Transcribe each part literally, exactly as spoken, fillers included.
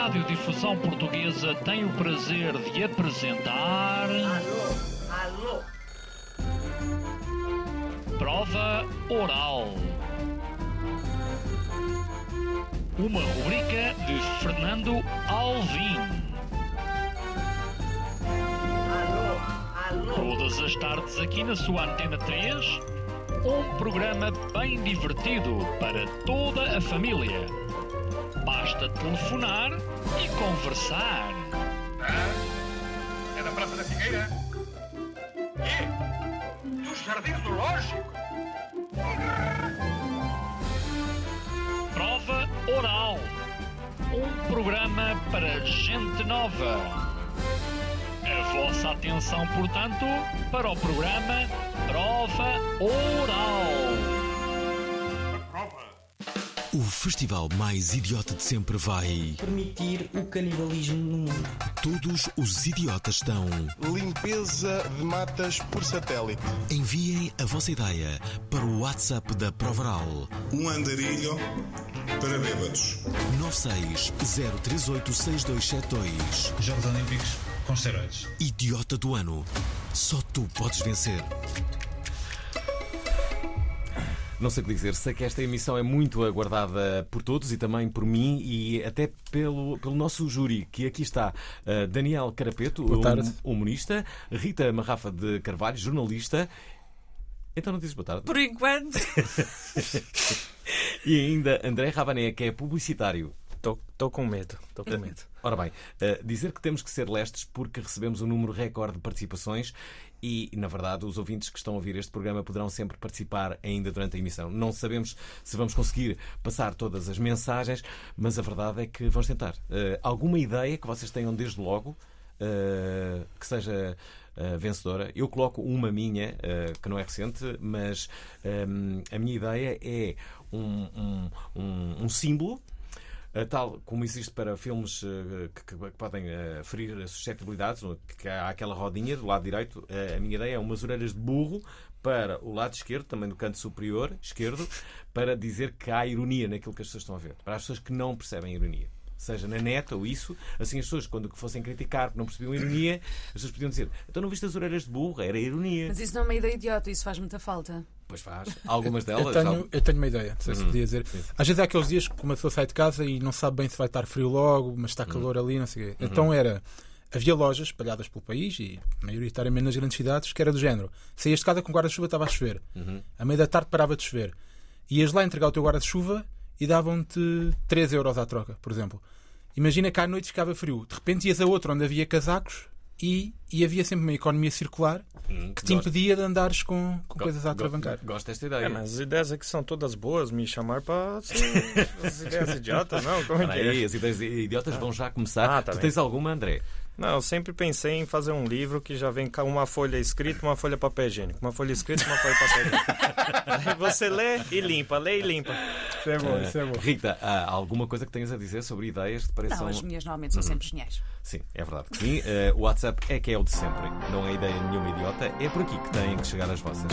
Radiodifusão Portuguesa tem o prazer de apresentar... Alô, alô. Prova Oral. Uma rubrica de Fernando Alvim. Alô, alô. Todas as tardes aqui na sua Antena três, um programa bem divertido para toda a família. Basta telefonar e conversar. Ah, é da Praça da Figueira? E? Dos Jardins Zoológicos? Prova Oral. Um programa para gente nova. A vossa atenção, portanto, para o programa Prova Oral. Prova. O festival mais idiota de sempre vai... permitir o canibalismo no mundo. Todos os idiotas estão... Limpeza de matas por satélite. Enviem a vossa ideia para o WhatsApp da Prova Oral. Um andarilho para bêbados. nove seis zero três oito seis dois sete dois. Jogos Olímpicos com esteroides. Idiota do ano. Só tu podes vencer. Não sei o que dizer, sei que esta emissão é muito aguardada por todos e também por mim e até pelo, pelo nosso júri, que aqui está uh, Daniel Carapeto, hum, humorista, Rita Marrafa de Carvalho, jornalista. Então não dizes boa tarde? Por enquanto. E ainda André Rabané, que é publicitário. Estou com medo, estou com medo. Ora bem, uh, dizer que temos que ser lestes porque recebemos um número recorde de participações e, na verdade, os ouvintes que estão a ouvir este programa poderão sempre participar ainda durante a emissão. Não sabemos se vamos conseguir passar todas as mensagens, mas a verdade é que vamos tentar. Uh, alguma ideia que vocês tenham desde logo, uh, que seja uh, vencedora? Eu coloco uma minha, uh, que não é recente, mas um, a minha ideia é um, um, um, um símbolo, tal como existe para filmes uh, que, que podem uh, ferir suscetibilidades, que há aquela rodinha do lado direito. Uh, a minha ideia é umas orelhas de burro para o lado esquerdo, também no canto superior esquerdo, para dizer que há ironia naquilo que as pessoas estão a ver. Para as pessoas que não percebem ironia. Seja na net ou isso, assim as pessoas, quando fossem criticar que não percebiam ironia, as pessoas podiam dizer: então não viste as orelhas de burro? Era ironia. Mas isso não é uma ideia idiota, isso faz muita falta. Pois faz. Algumas delas. Eu tenho, eu tenho uma ideia, não sei se Uhum. podia dizer. Sim. Às vezes há aqueles dias que uma pessoa sai de casa e não sabe bem se vai estar frio logo, mas está calor Uhum. ali, não sei o quê. Uhum. Então era. Havia lojas espalhadas pelo país e maioritariamente nas grandes cidades que era do género: saías de casa com guarda-chuva, estava a chover. Uhum. À meia da tarde parava de chover. Ias lá entregar o teu guarda-chuva e davam-te três euros à troca, por exemplo. Imagina que à noite ficava frio. De repente ias a outro onde havia casacos e, e havia sempre uma economia circular Hum, que te gosto. impedia de andares com, com Go- coisas a go- atravancar. Gosto desta ideia. É, mas as ideias aqui são todas boas, me chamar para ser as ideias idiotas, não? Como é que Aí, é? as ideias idiotas vão já começar. Ah, tá tu bem. tens alguma, André? Não, eu sempre pensei em fazer um livro que já vem com uma folha escrita, uma folha papel higiênico. Uma folha escrita, uma folha papel higiênico. Aí você lê e limpa, lê e limpa. Isso é bom, isso é bom. Rita, há alguma coisa que tenhas a dizer sobre ideias que te pareçam... Não, as minhas normalmente são Uhum. sempre geniais. Sim, é verdade que sim. Uh, o WhatsApp é que é o de sempre. Não é ideia nenhuma idiota. É por aqui que têm que chegar as vossas.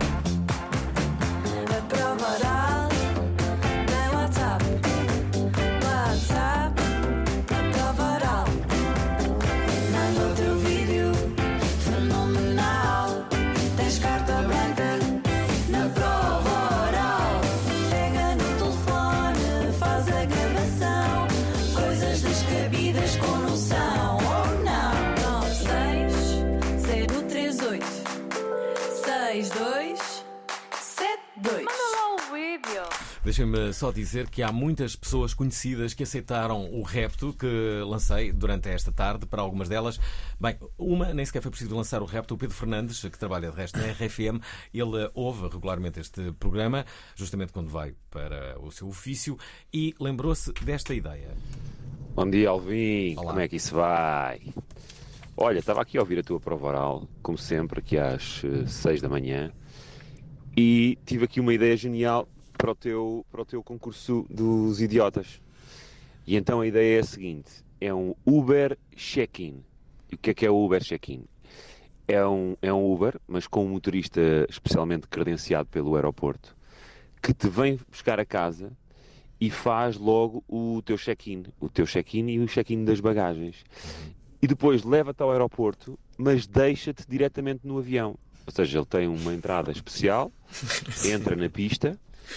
A prova oral tem WhatsApp. WhatsApp, a prova oral. Manda o teu vídeo fenomenal. Tens carta branca na prova oral. Pega no telefone, faz a gravação. Coisas descabidas com noção. Ou não? nove seis zero três oito seis dois sete dois. Manda lá o vídeo. Deixem-me só dizer que há muitas pessoas conhecidas que aceitaram o repto que lancei durante esta tarde. Para algumas delas, bem, uma nem sequer foi preciso lançar o repto. O Pedro Fernandes, que trabalha de resto na R F M, ele ouve regularmente este programa, justamente quando vai para o seu ofício, e lembrou-se desta ideia. Bom dia, Alvim. Olá. Como é que isso vai? Olha, estava aqui a ouvir a tua prova oral, como sempre, aqui às eh, seis da manhã, e tive aqui uma ideia genial para o teu, para o teu concurso dos idiotas. E então a ideia é a seguinte: é um Uber check-in. E o que é que é o Uber check-in? É um, é um Uber, mas com um motorista especialmente credenciado pelo aeroporto, que te vem buscar a casa e faz logo o teu check-in, o teu check-in e o check-in das bagagens. E depois leva-te ao aeroporto, mas deixa-te diretamente no avião. Ou seja, ele tem uma entrada especial, entra na pista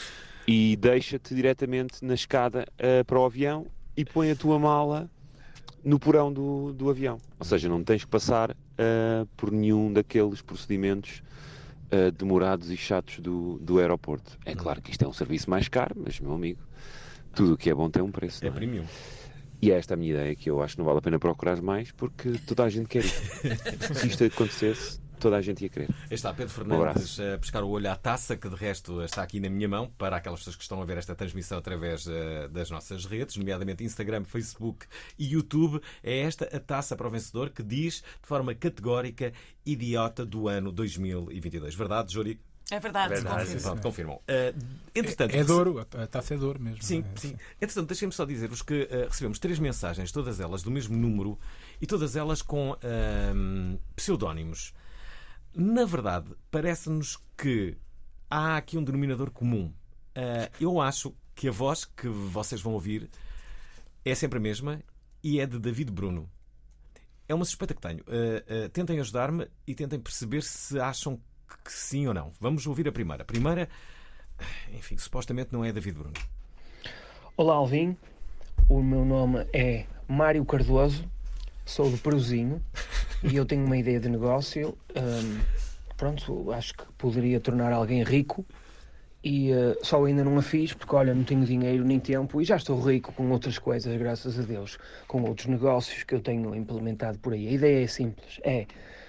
e deixa-te diretamente na escada uh, para o avião e põe a tua mala no porão do, do avião. Ou seja, não tens que passar uh, por nenhum daqueles procedimentos uh, demorados e chatos do, do aeroporto. É claro que isto é um serviço mais caro, mas, meu amigo, tudo o que é bom tem um preço. É, não é? premium. E é esta a minha ideia, que eu acho que não vale a pena procurar mais, porque toda a gente quer isso. Se isto acontecesse, toda a gente ia querer. Está Pedro Um Fernandes a pescar o olho à taça, que de resto está aqui na minha mão, para aquelas pessoas que estão a ver esta transmissão através uh, das nossas redes, nomeadamente Instagram, Facebook e YouTube. É esta a taça para o vencedor, que diz de forma categórica idiota do ano dois mil e vinte e dois. Verdade, Júri? É verdade, Verdade, confirmo. Pronto, confirmam. Uh, entretanto, É, é Douro, a taça é Douro mesmo. Sim, é, sim. Entretanto, deixem-me só dizer-vos que uh, recebemos três mensagens, todas elas do mesmo número e todas elas com uh, pseudónimos. Na verdade, parece-nos que há aqui um denominador comum. Uh, eu acho que a voz que vocês vão ouvir é sempre a mesma e é de David Bruno. É uma suspeita que tenho. Uh, uh, tentem ajudar-me e tentem perceber se acham que sim ou não. Vamos ouvir a primeira. A primeira, enfim, supostamente não é David Bruno. Olá, Alvin. O meu nome é Mário Cardoso. Sou do Peruzinho e eu tenho uma ideia de negócio. Um, pronto, acho que poderia tornar alguém rico e uh, só ainda não a fiz porque, olha, não tenho dinheiro nem tempo e já estou rico com outras coisas, graças a Deus, com outros negócios que eu tenho implementado por aí. A ideia é simples, é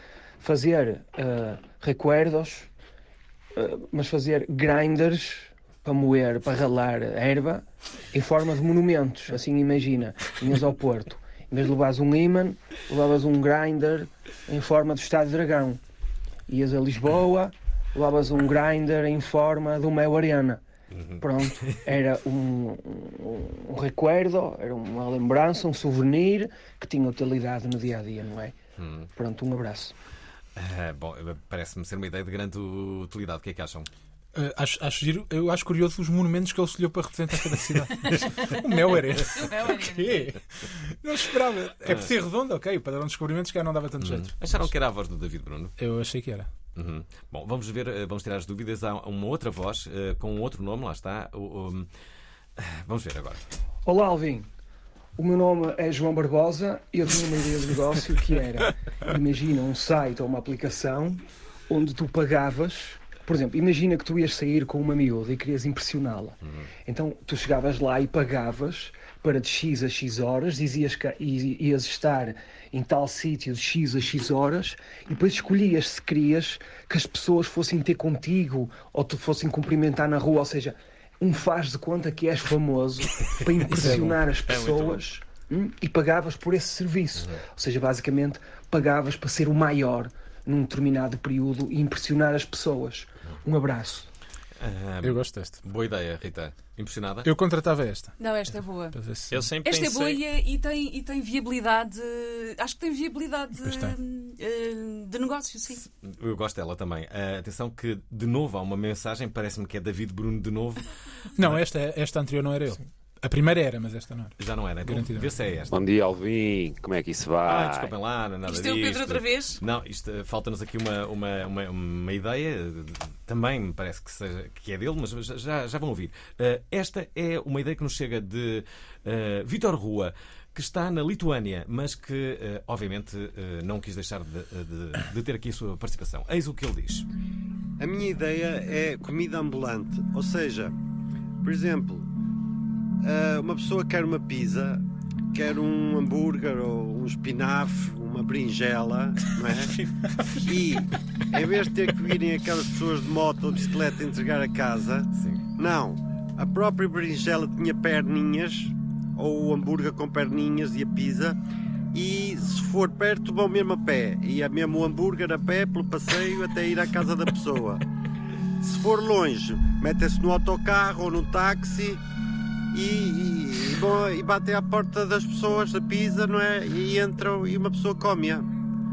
fazer uh, recuerdos, uh, mas fazer grinders para moer, para ralar a erva em forma de monumentos. Assim, imagina, vinhas ao Porto, em vez de levares um imã, levavas um grinder em forma do Estádio Dragão. Ias a Lisboa, levavas um grinder em forma do Mel Arena. Pronto, era um, um, um recuerdo, era uma lembrança, um souvenir que tinha utilidade no dia-a-dia, não é? Hum. Pronto, um abraço. Uh, bom, parece-me ser uma ideia de grande utilidade. O que é que acham? Uh, acho, acho giro, eu acho curioso os monumentos que ele escolheu para representar cada cidade. O Mel Arena. O Mel Arena. quê? Não esperava. É por ser redondo, ok. O padrão de descobrimentos que não dava tanto jeito. Hum. Acharam que era a voz do David Bruno? Eu achei que era. Uhum. Bom, vamos ver, vamos tirar as dúvidas. Há uma outra voz uh, com um outro nome, lá está. O, o... Vamos ver agora. Olá, Alvin. O meu nome é João Barbosa e eu tinha uma ideia de negócio que era, imagina um site ou uma aplicação onde tu pagavas, por exemplo, imagina que tu ias sair com uma miúda e querias impressioná-la. Uhum. Então tu chegavas lá e pagavas para de X a X horas, dizias que ias estar em tal sítio de X a X horas e depois escolhias se querias que as pessoas fossem ter contigo ou te fossem cumprimentar na rua, ou seja, um faz de conta que és famoso para impressionar as pessoas hum, e pagavas por esse serviço. Uhum. Ou seja, basicamente pagavas para ser o maior num determinado período e impressionar as pessoas. Um abraço. Uh, eu gosto desta. Boa ideia, Rita. Impressionada? Eu contratava esta. Não, esta é boa. Eu sempre esta pensei... é boa e, é, e, tem, e tem viabilidade. Acho que tem viabilidade de, de negócio, sim. Eu gosto dela também. Uh, atenção que, de novo, há uma mensagem, parece-me que é David Bruno de novo. Não, esta, esta anterior não era ele. Sim. A primeira era, mas esta não era. Já não era. Então, vê se é esta. Bom dia, Alvin. Como é que isso vai? Ah, desculpem lá, não é nada isto disto. Isto é o Pedro outra vez? Não, isto, falta-nos aqui uma, uma, uma, uma ideia. Também me parece que, seja, que é dele, mas já, já vão ouvir. Uh, esta é uma ideia que nos chega de uh, Vítor Rua, que está na Lituânia, mas que, uh, obviamente, uh, não quis deixar de, de, de ter aqui a sua participação. Eis o que ele diz. A minha ideia é comida ambulante. Ou seja, por exemplo, uma pessoa quer uma pizza, quer um hambúrguer ou um espinafre, uma berinjela, não é? E, em vez de ter que virem aquelas pessoas de moto ou de bicicleta entregar a casa, sim, não. A própria berinjela tinha perninhas, ou o hambúrguer com perninhas e a pizza, e se for perto vão mesmo a pé. E é mesmo o hambúrguer a pé, pelo passeio, até ir à casa da pessoa. Se for longe, metem-se no autocarro ou no táxi e, e, e, bom, e batem à porta das pessoas a pizza, não é? E entram e uma pessoa come-a.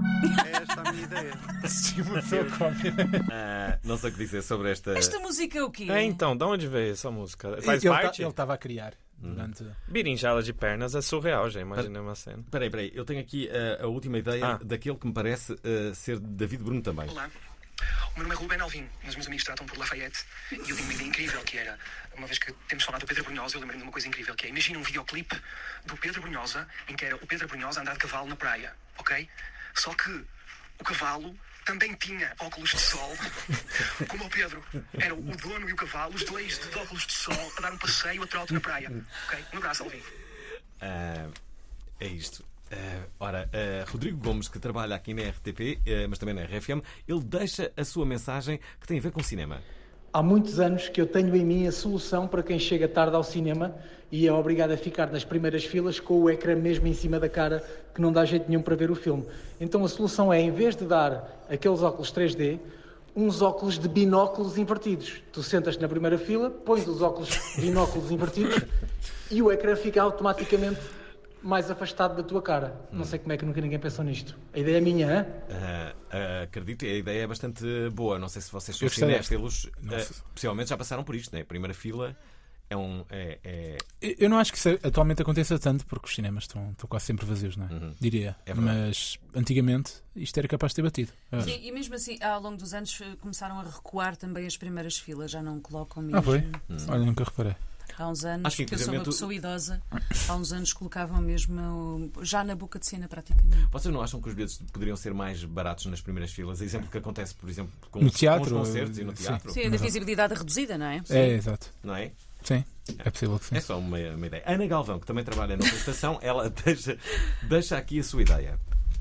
É esta a minha ideia. Se uma pessoa cópia. Ah, não sei o que dizer sobre esta. Esta música é o quê? É, então, de onde veio essa música? Faz ele parte? Tá, ele estava a criar. Durante... Berinjela de pernas é surreal, já imaginei uma cena. Espera aí, espera aí. Eu tenho aqui uh, a última ideia Ah. daquele que me parece uh, ser David Bruno também. Olá, o meu nome é Ruben Alvim, mas os meus amigos tratam por Lafayette. E eu tenho uma ideia incrível que era, uma vez que temos falado do Pedro Brunhosa, eu lembrei-me de uma coisa incrível que é, imagina um videoclipe do Pedro Brunhosa em que era o Pedro Brunhosa a andar de cavalo na praia, ok? Só que o cavalo também tinha óculos de sol, como o Pedro. Era o dono e o cavalo, os dois de óculos de sol, a dar um passeio a trote na praia. Ok? Um abraço, Alvim. Uh, é isto. Uh, ora, uh, Rodrigo Gomes, que trabalha aqui na R T P, uh, mas também na R F M, ele deixa a sua mensagem que tem a ver com cinema. Há muitos anos que eu tenho em mim a solução para quem chega tarde ao cinema e é obrigado a ficar nas primeiras filas com o ecrã mesmo em cima da cara, que não dá jeito nenhum para ver o filme. Então a solução é, em vez de dar aqueles óculos três D, uns óculos de binóculos invertidos. Tu sentas-te na primeira fila, pões os óculos de binóculos invertidos e o ecrã fica automaticamente mais afastado da tua cara. Não sei como é que nunca ninguém pensou nisto. A ideia é minha, hã? Uh, uh, acredito, a ideia é bastante boa. Não sei se vocês são Eu gostaria. cinéfilos, uh, possivelmente já passaram por isto, né? A primeira fila é um. É, é... Eu não acho que isso atualmente aconteça tanto, porque os cinemas estão, estão quase sempre vazios, não é? Uhum. Diria. É verdade. Mas antigamente isto era capaz de ter batido. É. Sim, e mesmo assim, ao longo dos anos eh, começaram a recuar também as primeiras filas, já não colocam mesmo. Ah, foi? Hum. Olha, nunca reparei. Há uns anos, Acho que, porque eu sou uma inclusivamente, pessoa idosa, há uns anos colocavam mesmo já na boca de cena praticamente. Vocês não acham que os bilhetes poderiam ser mais baratos nas primeiras filas? Exemplo que acontece, por exemplo, com, No os, teatro, com os concertos e no sim. teatro. Sim, da visibilidade reduzida, não é? É, exato. Não é? Sim, é possível que sim. É só uma, uma ideia. Ana Galvão, que também trabalha na estação, ela deixa, deixa aqui a sua ideia.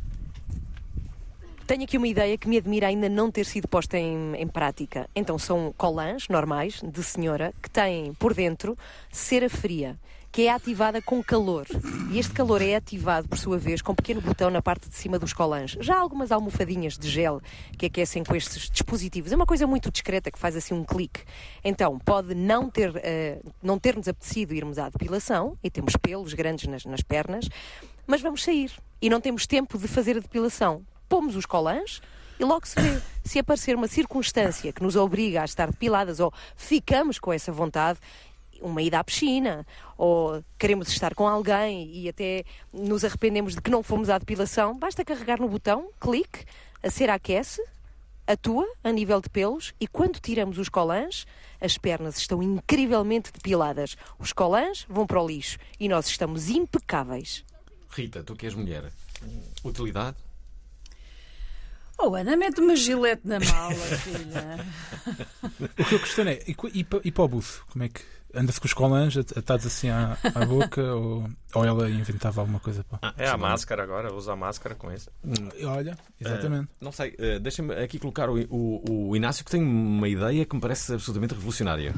Tenho aqui uma ideia que me admira ainda não ter sido posta em, em prática. Então são colãs normais, de senhora, que têm por dentro cera fria, que é ativada com calor. E este calor é ativado, por sua vez, com um pequeno botão na parte de cima dos colãs. Já há algumas almofadinhas de gel que aquecem com estes dispositivos. É uma coisa muito discreta que faz assim um clique. Então, pode não ter, uh, não ter-nos apetecido irmos à depilação, e temos pelos grandes nas, nas pernas, mas vamos sair. E não temos tempo de fazer a depilação. Pomos os colãs e logo se vê. Se aparecer uma circunstância que nos obriga a estar depiladas ou ficamos com essa vontade, uma ida à piscina, ou queremos estar com alguém e até nos arrependemos de que não fomos à depilação, basta carregar no botão, clique, a cera aquece, atua a nível de pelos e quando tiramos os colãs, as pernas estão incrivelmente depiladas. Os colãs vão para o lixo e nós estamos impecáveis. Rita, tu que és mulher, utilidade? Oh, Ana, mete uma gilete na mala, filha. O que eu questiono é, e, e, e para o buço? Como é que anda-se com os colãs atados assim à, à boca ou, ou ela inventava alguma coisa? Pá? Ah, é a máscara agora, usa a máscara com isso. Olha, exatamente. Uh, não sei, uh, deixa-me aqui colocar o, o, o Inácio, que tem uma ideia que me parece absolutamente revolucionária.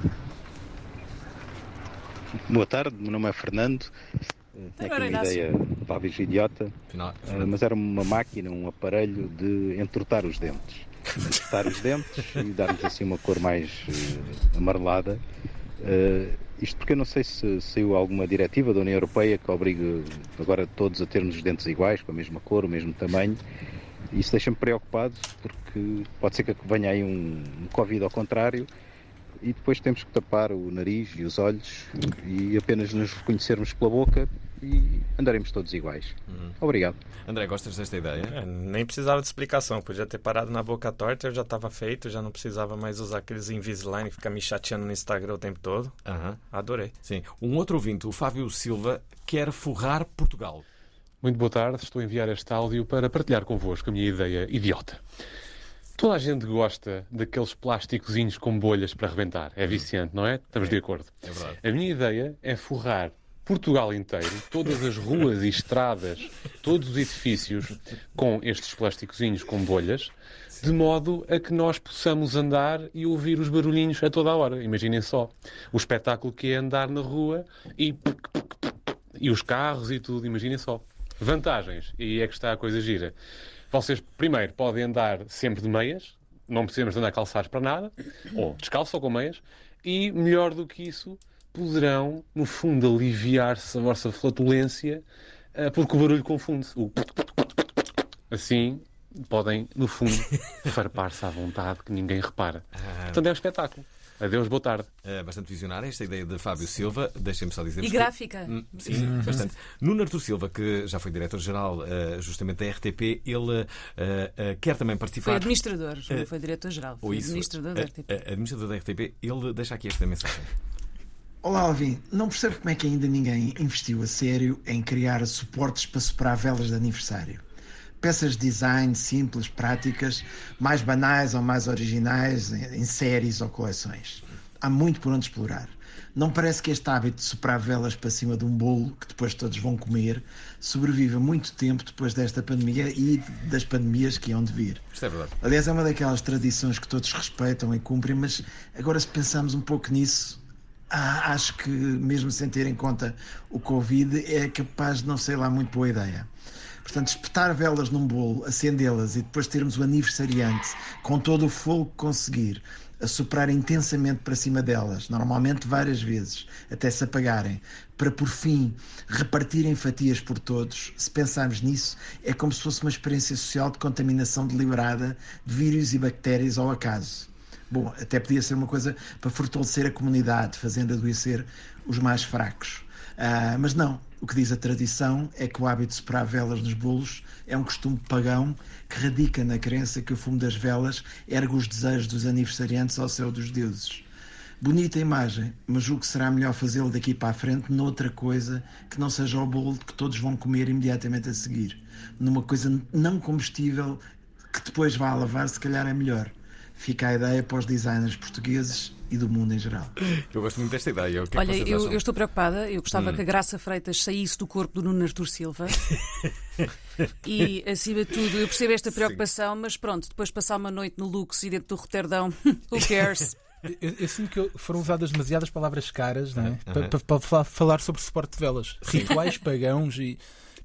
Boa tarde, meu nome é Fernando. Tenho aqui uma ideia talvez idiota, Final, mas era uma máquina, um aparelho de entortar os dentes. Entortar os dentes e dar-nos assim uma cor mais uh, amarelada. Uh, isto porque eu não sei se saiu alguma diretiva da União Europeia que obriga agora todos a termos os dentes iguais, com a mesma cor, o mesmo tamanho. E isso deixa-me preocupado porque pode ser que venha aí um, um Covid ao contrário e depois temos que tapar o nariz e os olhos e apenas nos reconhecermos pela boca e andaremos todos iguais. Uhum. Obrigado. André, gostas desta ideia? É, nem precisava de explicação, podia ter parado na boca torta, eu já estava feito, já não precisava mais usar aqueles Invisalign que fica me chateando no Instagram o tempo todo. Uhum. Adorei. Sim. Um outro ouvinte, o Fábio Silva, quer forrar Portugal. Muito boa tarde, estou a enviar este áudio para partilhar convosco a minha ideia idiota. Toda a gente gosta daqueles plásticozinhos com bolhas para rebentar. É viciante, não é? Estamos é, de acordo. É verdade. A minha ideia é forrar Portugal inteiro, todas as ruas e estradas, todos os edifícios com estes plásticozinhos com bolhas, de modo a que nós possamos andar e ouvir os barulhinhos a toda a hora. Imaginem só o espetáculo que é andar na rua e, e os carros e tudo. Imaginem só. Vantagens. E aí é que está a coisa gira. Vocês, primeiro, podem andar sempre de meias, não precisamos andar calçados para nada, ou descalço ou com meias, e, melhor do que isso, poderão, no fundo, aliviar-se a vossa flatulência, porque o barulho confunde-se. O... Assim, podem, no fundo, farpar-se à vontade, que ninguém repara. Portanto, é um espetáculo. Adeus, boa tarde. É bastante visionária esta ideia de Fábio Silva. Deixem-me só dizer. E gráfica. Que... Sim, uhum. bastante. Nuno Artur Silva, que já foi diretor-geral uh, justamente da R T P, ele uh, uh, quer também participar. Foi administrador, uh, não foi diretor-geral. Foi isso, administrador da R T P. Uh, uh, administrador da R T P, ele deixa aqui esta mensagem. Olá, Alvin. Não percebo como é que ainda ninguém investiu a sério em criar suportes para superar velas de aniversário. Peças de design simples, práticas, mais banais ou mais originais, em séries ou coleções. Há muito por onde explorar. Não parece que este hábito de soprar velas para cima de um bolo, que depois todos vão comer, sobrevive muito tempo depois desta pandemia e das pandemias que hão de vir. Isto é verdade. Aliás, é uma daquelas tradições que todos respeitam e cumprem, mas agora se pensarmos um pouco nisso, ah, acho que mesmo sem ter em conta o Covid, é capaz de não ser lá muito boa ideia. Portanto, espetar velas num bolo, acendê-las e depois termos o aniversariante com todo o fogo que conseguir a soprar intensamente para cima delas, normalmente várias vezes, até se apagarem, para por fim repartirem fatias por todos, se pensarmos nisso, é como se fosse uma experiência social de contaminação deliberada de vírus e bactérias ao acaso. Bom, até podia ser uma coisa para fortalecer a comunidade, fazendo adoecer os mais fracos. Uh, mas não, o que diz a tradição é que o hábito de soprar velas nos bolos é um costume pagão que radica na crença que o fumo das velas ergue os desejos dos aniversariantes ao céu dos deuses. Bonita imagem, mas julgo que será melhor fazê-lo daqui para a frente noutra coisa que não seja o bolo que todos vão comer imediatamente a seguir. Numa coisa não comestível que depois vá a lavar, se calhar é melhor. Fica a ideia para os designers portugueses e do mundo em geral. Eu gosto muito desta ideia. O que Olha, é que eu, acham? eu estou preocupada. Eu gostava hum. que a Graça Freitas saísse do corpo do Nuno Artur Silva. E, acima de tudo, eu percebo esta preocupação, Sim. mas pronto, depois passar uma noite no Lux e dentro do Roterdão, who cares? Eu, eu sinto que foram usadas demasiadas palavras caras, não é? Uhum. Para, para, para falar sobre suporte de velas. Sim. Rituais pagãos e...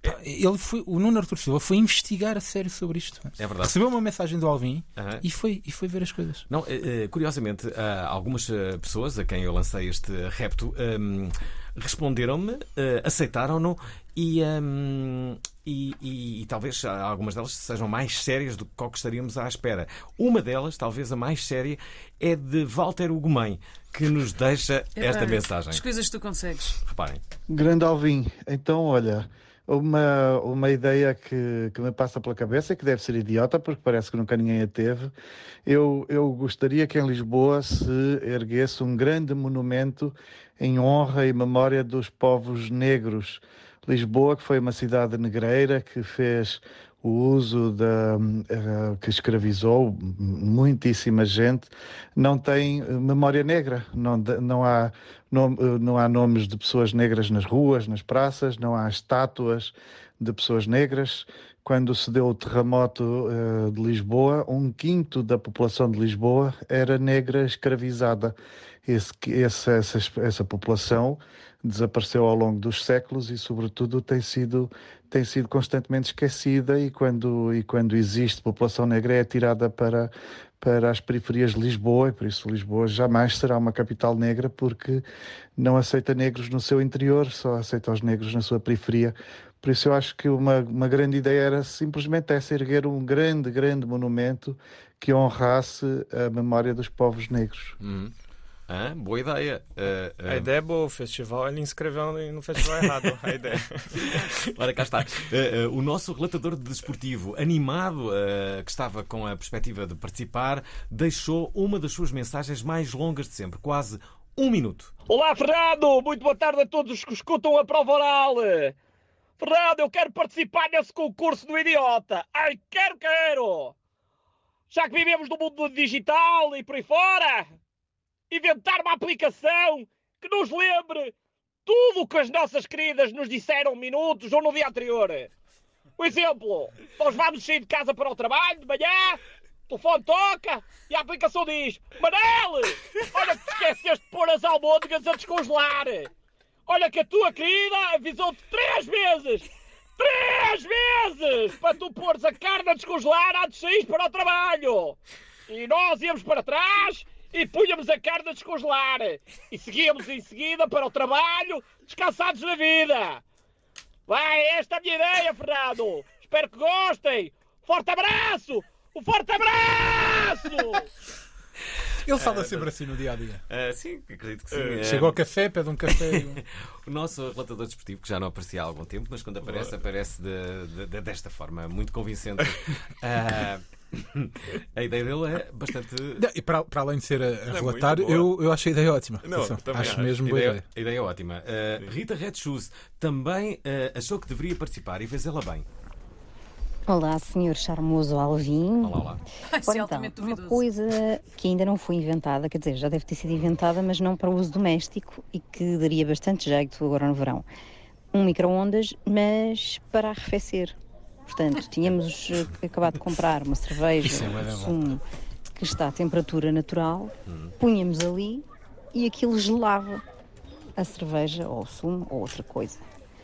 Ele foi, o Nuno Artur Silva foi investigar a sério sobre isto. É verdade. Recebeu uma mensagem do Alvin uhum. e, foi, e foi ver as coisas. Não, uh, curiosamente, uh, algumas uh, pessoas a quem eu lancei este repto um, responderam-me, uh, aceitaram-no e, um, e, e, e talvez algumas delas sejam mais sérias do que o que estaríamos à espera. Uma delas, talvez a mais séria, é de Walter Ugumem, que nos deixa esta é, mensagem. As coisas que tu consegues. Reparem. Grande Alvin, então olha... Uma, uma ideia que, que me passa pela cabeça, que deve ser idiota, porque parece que nunca ninguém a teve. Eu, eu gostaria que em Lisboa se erguesse um grande monumento em honra e memória dos povos negros. Lisboa, que foi uma cidade negreira, que fez o uso da, uh, que escravizou muitíssima gente, não tem memória negra, não, não, há, não, não há nomes de pessoas negras nas ruas, nas praças, não há estátuas de pessoas negras. Quando se deu o terremoto uh, de Lisboa, um quinto da população de Lisboa era negra escravizada. Esse, essa, essa, essa população desapareceu ao longo dos séculos e, sobretudo, tem sido, tem sido constantemente esquecida e quando, e quando existe população negra é tirada para, para as periferias de Lisboa e, por isso, Lisboa jamais será uma capital negra porque não aceita negros no seu interior, só aceita os negros na sua periferia. Por isso eu acho que uma, uma grande ideia era simplesmente essa, erguer um grande, grande monumento que honrasse a memória dos povos negros. Uhum. Ah, boa ideia. Uh, uh... A ideia é boa, o festival, ele inscreveu no festival errado. A ideia. Ora, cá está. Uh, uh, o nosso relatador de desportivo, animado, uh, que estava com a perspectiva de participar, deixou uma das suas mensagens mais longas de sempre, quase um minuto. Olá, Fernando! Muito boa tarde a todos os que escutam a prova oral. Fernando, eu quero participar nesse concurso do idiota. Ai, quero, quero! Já que vivemos no mundo digital e por aí fora... inventar uma aplicação que nos lembre tudo o que as nossas queridas nos disseram minutos ou no dia anterior. Por exemplo, nós vamos sair de casa para o trabalho de manhã, o telefone toca e a aplicação diz: Manel, olha que te esqueceste de pôr as almôndegas a descongelar. Olha que a tua querida avisou-te três vezes, três vezes, para tu pôres a carne a descongelar antes de sair para o trabalho. E nós íamos para trás... e punhamos a carne a descongelar. E seguíamos em seguida para o trabalho, descansados na vida. Vai, esta é a minha ideia, Fernando. Espero que gostem. Forte abraço! Um forte abraço! Ele fala sempre assim no dia-a-dia. Uh, sim, acredito que sim. Uh, Chega ao café, pede um café. O nosso relatador desportivo, que já não aparecia há algum tempo, mas quando aparece, aparece de, de, de, desta forma, muito convincente. Uh, a ideia dele é bastante... Não, e para, para além de ser a, a relatar, eu, eu acho a ideia ótima. Não, acho, acho mesmo boa ideia. ideia. A ideia é ótima. Uh, Rita Red Shoes também uh, achou que deveria participar e fez ela bem. Olá, senhor charmoso Alvin. Olá, olá. Ora, então, uma coisa que ainda não foi inventada, quer dizer, já deve ter sido inventada, mas não para uso doméstico e que daria bastante jeito agora no verão. Um micro-ondas, mas para arrefecer. Portanto, tínhamos acabado de comprar uma cerveja, um sumo que está a temperatura natural, hum. punhamos ali e aquilo gelava a cerveja ou o sumo ou outra coisa.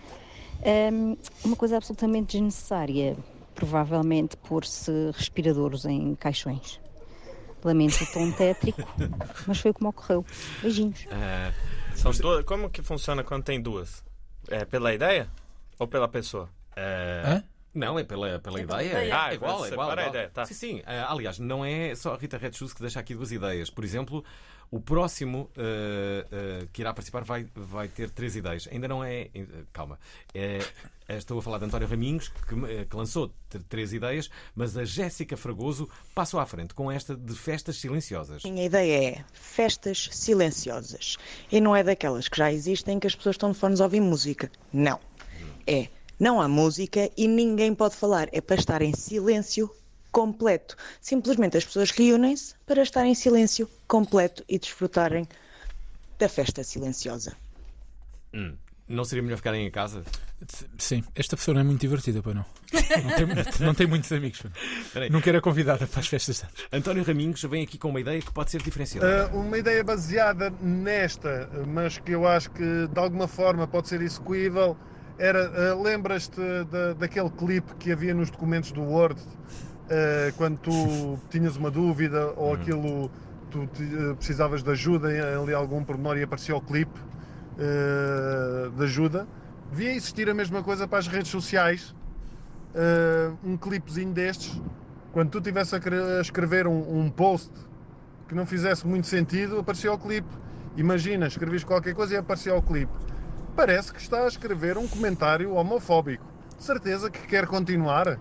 Um, uma coisa absolutamente desnecessária. Provavelmente pôr-se respiradores em caixões. Lamento o tom tétrico, mas foi como ocorreu. Beijinhos. É, são duas, como que funciona quando tem duas? É pela ideia ou pela pessoa? É... Não, é pela, pela é ideia. ideia. Ah, é igual, é igual. Para igual. a ideia, tá. Sim, sim. Uh, aliás, não é só a Rita Red Shoes que deixa aqui duas ideias. Por exemplo, o próximo uh, uh, que irá participar vai, vai ter três ideias. Ainda não é... Uh, calma. É, estou a falar de António Raminhos, que, uh, que lançou três ideias, mas a Jéssica Fragoso passou à frente com esta de festas silenciosas. Minha ideia é festas silenciosas. E não é daquelas que já existem que as pessoas estão de fones a ouvir música. Não. É... Não há música e ninguém pode falar. É para estar em silêncio completo. Simplesmente as pessoas reúnem-se para estar em silêncio completo e desfrutarem da festa silenciosa. Hum. Não seria melhor ficarem em casa? Sim. Esta pessoa não é muito divertida, pois não. Não tem, não tem muitos amigos. Nunca era convidada para as festas de anos. António Raminhos vem aqui com uma ideia que pode ser diferenciada. Uh, uma ideia baseada nesta, mas que eu acho que de alguma forma pode ser execuível. Era, uh, lembras-te da, daquele clipe que havia nos documentos do Word, uh, quando tu tinhas uma dúvida ou uhum. aquilo, tu te, uh, precisavas de ajuda em ali algum pormenor e aparecia o clipe uh, de ajuda? Devia existir a mesma coisa para as redes sociais, uh, um clipezinho destes, quando tu estivesse a, a escrever um, um post que não fizesse muito sentido, aparecia o clipe. Imagina, escreves qualquer coisa e aparecia o clipe. Parece que está a escrever um comentário homofóbico. De certeza que quer continuar?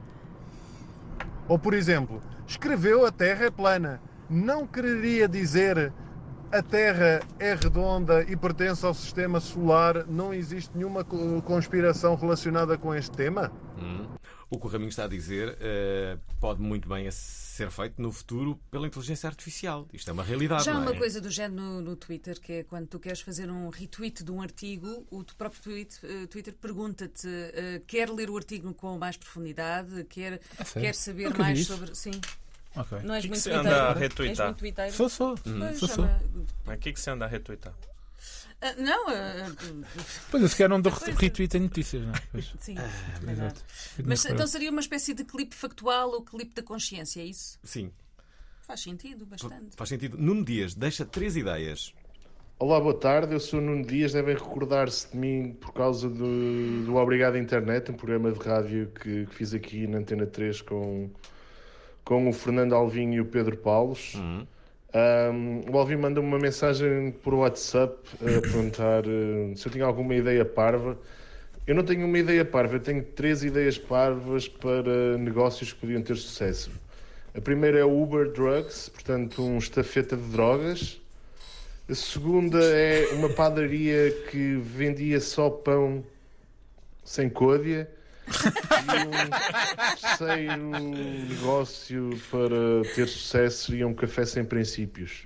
Ou, por exemplo, escreveu a Terra é plana. Não quereria dizer a Terra é redonda e pertence ao sistema solar, não existe nenhuma conspiração relacionada com este tema? Hum. O que o Raminho está a dizer uh, pode muito bem ser feito no futuro pela inteligência artificial. Isto é uma realidade. Já há não é? uma coisa do género no, no Twitter, que é quando tu queres fazer um retweet de um artigo, o próprio tweet, uh, Twitter pergunta-te uh, quer ler o artigo com mais profundidade, quer, ah, quer saber Nunca mais vi sobre... Sim. Okay. Não és que muito que anda a retweetar? Sou, sou. Pois, sou, sou. Mas o que, que você anda a retweetar? Uh, não, uh, pois eu sequer não dou retweet em notícias, não é? Pois. Sim, ah, exato. Mas então seria uma espécie de clipe factual ou clipe da consciência, é isso? Sim. Faz sentido, bastante. Faz sentido. Nuno Dias deixa três ideias. Olá, boa tarde. Eu sou o Nuno Dias. Devem recordar-se de mim por causa do, do Obrigado Internet, um programa de rádio que, que fiz aqui na Antena três com, com o Fernando Alvim e o Pedro Paulos. Uhum. Um, o Alvin manda-me uma mensagem por WhatsApp a perguntar uh, se eu tinha alguma ideia parva. Eu não tenho uma ideia parva, eu tenho três ideias parvas para negócios que podiam ter sucesso. A primeira é o Uber Drugs, portanto um estafeta de drogas. A segunda é uma padaria que vendia só pão sem côdea. E um terceiro negócio para ter sucesso seria um café sem princípios.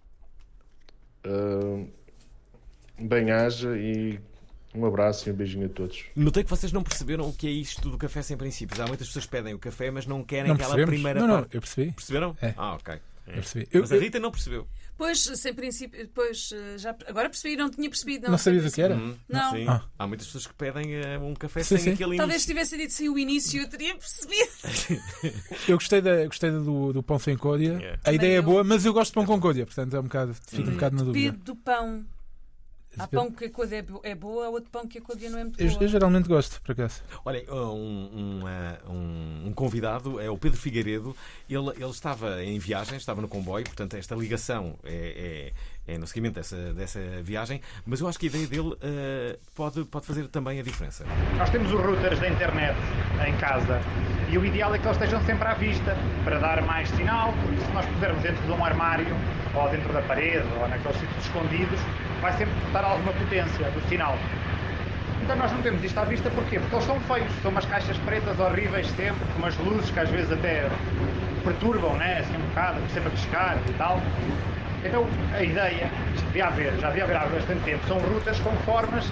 Uh, bem-aja e um abraço e um beijinho a todos. Notei que vocês não perceberam o que é isto do café sem princípios. Há muitas pessoas que pedem o café, mas não querem não aquela percebemos? primeira não, não, parte. Eu percebi. Perceberam? É. Ah, ok. Eu percebi. Eu, mas a Rita não percebeu. Pois, sem princípio, pois, já, agora percebi, não tinha percebido. Não, não sabias o que era? Hum, não. Sim. Ah. Há muitas pessoas que pedem uh, um café sim, sem sim. aquele Talvez início. tivesse dito sem o início, eu teria percebido. Eu gostei, da, gostei do, do pão sem côdea. Yeah. A Também ideia eu... é boa, mas eu gosto de pão com côdea, portanto é um bocado, fico hum. um bocado na dúvida. Depende do pão. Há pão que a cor é, é boa, há outro pão que a cor não é muito Eu, boa. eu geralmente gosto, por acaso. Olhem, um, um, um, um convidado é o Pedro Figueiredo. Ele, ele estava em viagem, estava no comboio, portanto, esta ligação é, é, é no seguimento dessa, dessa viagem. Mas eu acho que a ideia dele uh, pode, pode fazer também a diferença. Nós temos os routers da internet em casa e o ideal é que eles estejam sempre à vista para dar mais sinal, porque se nós pusermos dentro de um armário ou dentro da parede ou naqueles sítios escondidos, vai sempre dar alguma potência do sinal. Então nós não temos isto à vista, porquê? Porque eles são feios, são umas caixas pretas horríveis sempre, com umas luzes que às vezes até perturbam, né? Assim um bocado, sempre a piscar e tal. Então a ideia, isto devia haver, já devia haver há bastante tempo, são routers com formas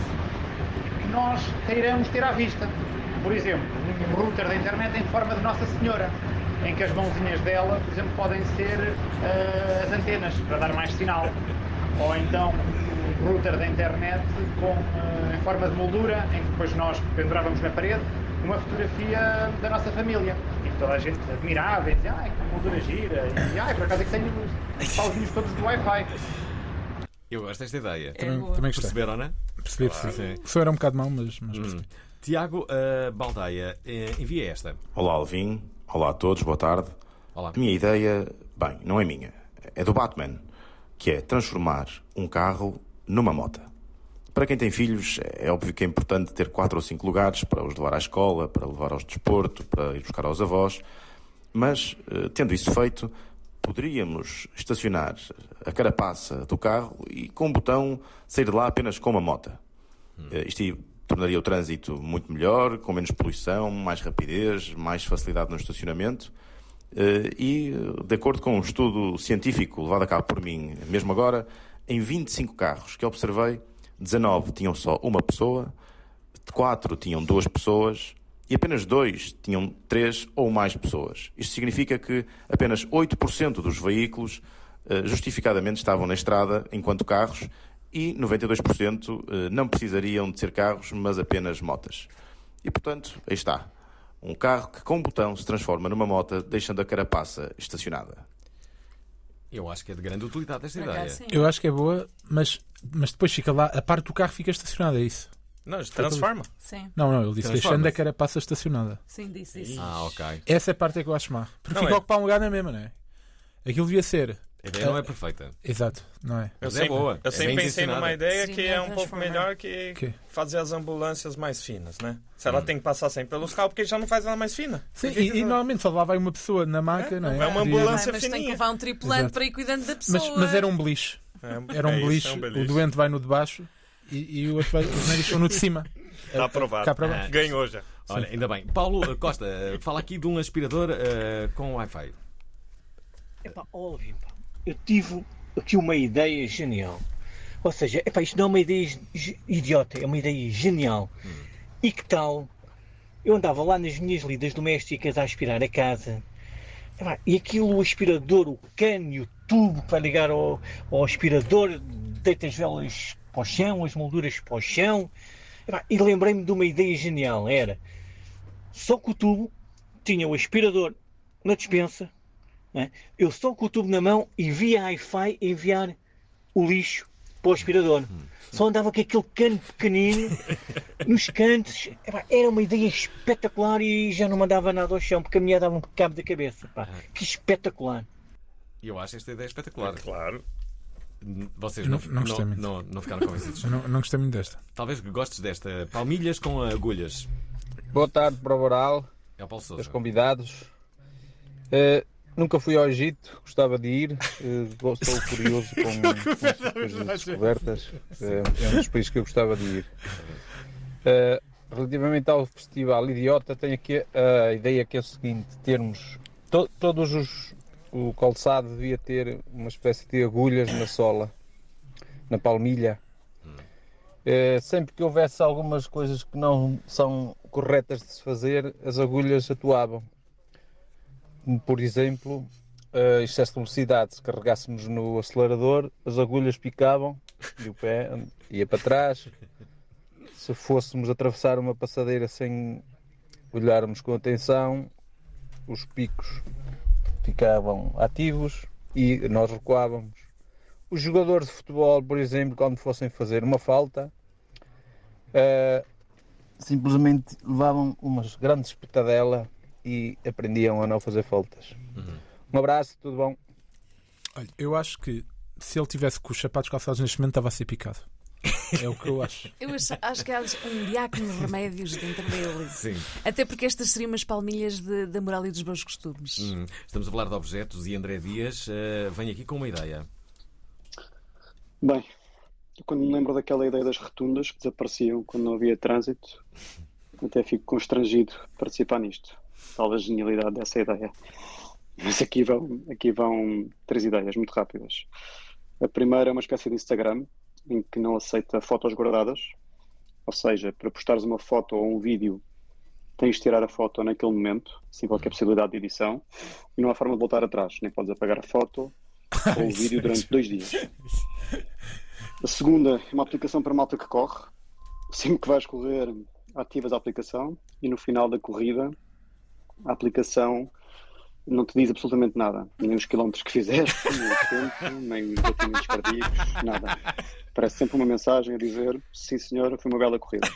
que nós queiramos ter à vista. Por exemplo, um router da internet em forma de Nossa Senhora, em que as mãozinhas dela, por exemplo, podem ser uh, as antenas, para dar mais sinal. Ou então um router da internet com, uh, em forma de moldura, em que depois nós pendurávamos na parede uma fotografia da nossa família. E que toda a gente admirava e dizia, ai, que moldura gira, e ai, por acaso é que tenho os pauzinhos todos do Wi-Fi. Eu gosto desta ideia. É também, também gostei. Perceberam, não é? Percebi, Claro. percebi. O som era um bocado mau, mas, mas percebi. Hum. Tiago uh, Baldaia, uh, envia esta. Olá, Alvin. Olá a todos, boa tarde. Olá. A minha ideia, bem, não é minha, é do Batman, que é transformar um carro numa moto. Para quem tem filhos, é óbvio que é importante ter quatro ou cinco lugares para os levar à escola, para levar ao desporto, para ir buscar aos avós, mas, tendo isso feito, poderíamos estacionar a carapaça do carro e com um botão sair de lá apenas com uma moto. Hum. Isto tornaria o trânsito muito melhor, com menos poluição, mais rapidez, mais facilidade no estacionamento. E, de acordo com um estudo científico levado a cabo por mim, mesmo agora, em vinte e cinco carros que observei, dezanove tinham só uma pessoa, quatro tinham duas pessoas e apenas dois tinham três ou mais pessoas. Isto significa que apenas oito por cento dos veículos justificadamente estavam na estrada enquanto carros e noventa e dois por cento não precisariam de ser carros, mas apenas motas. E, portanto, aí está. Um carro que com um botão se transforma numa moto, deixando a carapaça estacionada. Eu acho que é de grande utilidade esta ideia. Eu acho que é boa, mas, mas depois fica lá, a parte do carro fica estacionada, é isso? Não, transforma. Sim. Não, não, ele disse deixando a carapaça estacionada. Sim, disse isso. Ah, ok. Essa é a parte que eu acho má. Porque não fica é. a ocupar um lugar na mesma, não é? Aquilo devia ser. A ideia não é perfeita. Exato, não é? Eu Mas sempre, é boa. eu É sempre bem pensei intencionada. numa ideia Sim, que é é um pouco transformar. melhor que Que? fazer as ambulâncias mais finas, né? Se ela tem que passar sempre pelos carros, porque já não faz ela mais fina. Sim, Porque e, que- e normalmente só lá vai uma pessoa na maca, não é? É uma Devia- ambulância Mas tem que fininha. levar um tripulante Exato. para ir cuidando da pessoa. Mas, mas era um beliche. É, Era um é isso, beliche. é um O beliche. doente vai no de baixo e, e o outro vai, os médicos estão no de cima. Está aprovado. Cá para baixo. Ganhou já. Olha, ainda bem. Paulo Costa, fala aqui de um aspirador uh, com Wi-Fi. Epá, Alvin, pá, eu tive aqui uma ideia genial. Ou seja, epá, isto não é uma ideia ge- idiota, é uma ideia genial. Hum. E que tal? Eu andava lá nas minhas lidas domésticas a aspirar a casa. Epá, e aquilo, o aspirador, o cano e o tubo que vai ligar ao, ao aspirador, deita as velas para o chão, as molduras para o chão. Epá, e lembrei-me de uma ideia genial. Era só com o tubo, tinha o aspirador na despensa, não é? Eu só com o tubo na mão e via Wi-Fi enviar o lixo para o aspirador. Só andava com aquele cano pequenino nos cantos. Epá, era uma ideia espetacular e já não mandava nada ao chão porque a minha dava um cabo da cabeça. Epá, que espetacular. E eu acho esta ideia espetacular. Claro. Vocês Não- não, não gostei não, muito. não, não ficaram convencidos. Eu não, não gostei muito desta. Talvez gostes desta. Palmilhas com agulhas. Boa tarde para o Boral, É o Paulo Sousa. os convidados. Eh, nunca fui ao Egito, gostava de ir. Eh, estou curioso com, com essas coisas descobertas. Eh, é um dos países que eu gostava de ir. Eh, relativamente ao Festival Idiota, tenho aqui a ideia que é o seguinte: termos to- todos os. O calçado devia ter uma espécie de agulhas na sola, na palmilha. Eh, sempre que houvesse algumas coisas que não são corretas de se fazer, as agulhas atuavam. Como, por exemplo, uh, excesso de velocidade. Se carregássemos no acelerador, as agulhas picavam e o pé ia para trás. Se fôssemos atravessar uma passadeira sem olharmos com atenção, os picos ficavam ativos e nós recuávamos. os jogadores de futebol, por exemplo, quando fossem fazer uma falta, uh, simplesmente levavam umas grandes espetadela e aprendiam a não fazer faltas. Uhum. Um abraço, tudo bom? Olha, eu acho que se ele tivesse com os sapatos calçados neste momento estava a ser picado. É o que eu acho. Eu acho, acho que há um diácono de remédios dentro dele. Sim. Até porque estas seriam umas palmilhas de, da moral e dos bons costumes. Hum, estamos a falar de objetos e André Dias uh, vem aqui com uma ideia. Bem, quando me lembro daquela ideia das rotundas que desapareciam quando não havia trânsito, até fico constrangido de participar nisto. Tal a genialidade dessa ideia. Mas aqui vão, aqui vão três ideias muito rápidas. A primeira é uma espécie de Instagram em que não aceita fotos guardadas, ou seja, para postares uma foto ou um vídeo tens de tirar a foto naquele momento, sem qualquer possibilidade de edição, e não há forma de voltar atrás, nem podes apagar a foto ou o vídeo durante dois dias. A segunda é uma aplicação para malta que corre. Sempre que vais correr, ativas a aplicação e no final da corrida a aplicação não te diz absolutamente nada, nem os quilómetros que fizeste, nem o tempo, nem os batimentos cardíacos, nada. Parece sempre uma mensagem a dizer: sim senhora, foi uma bela corrida.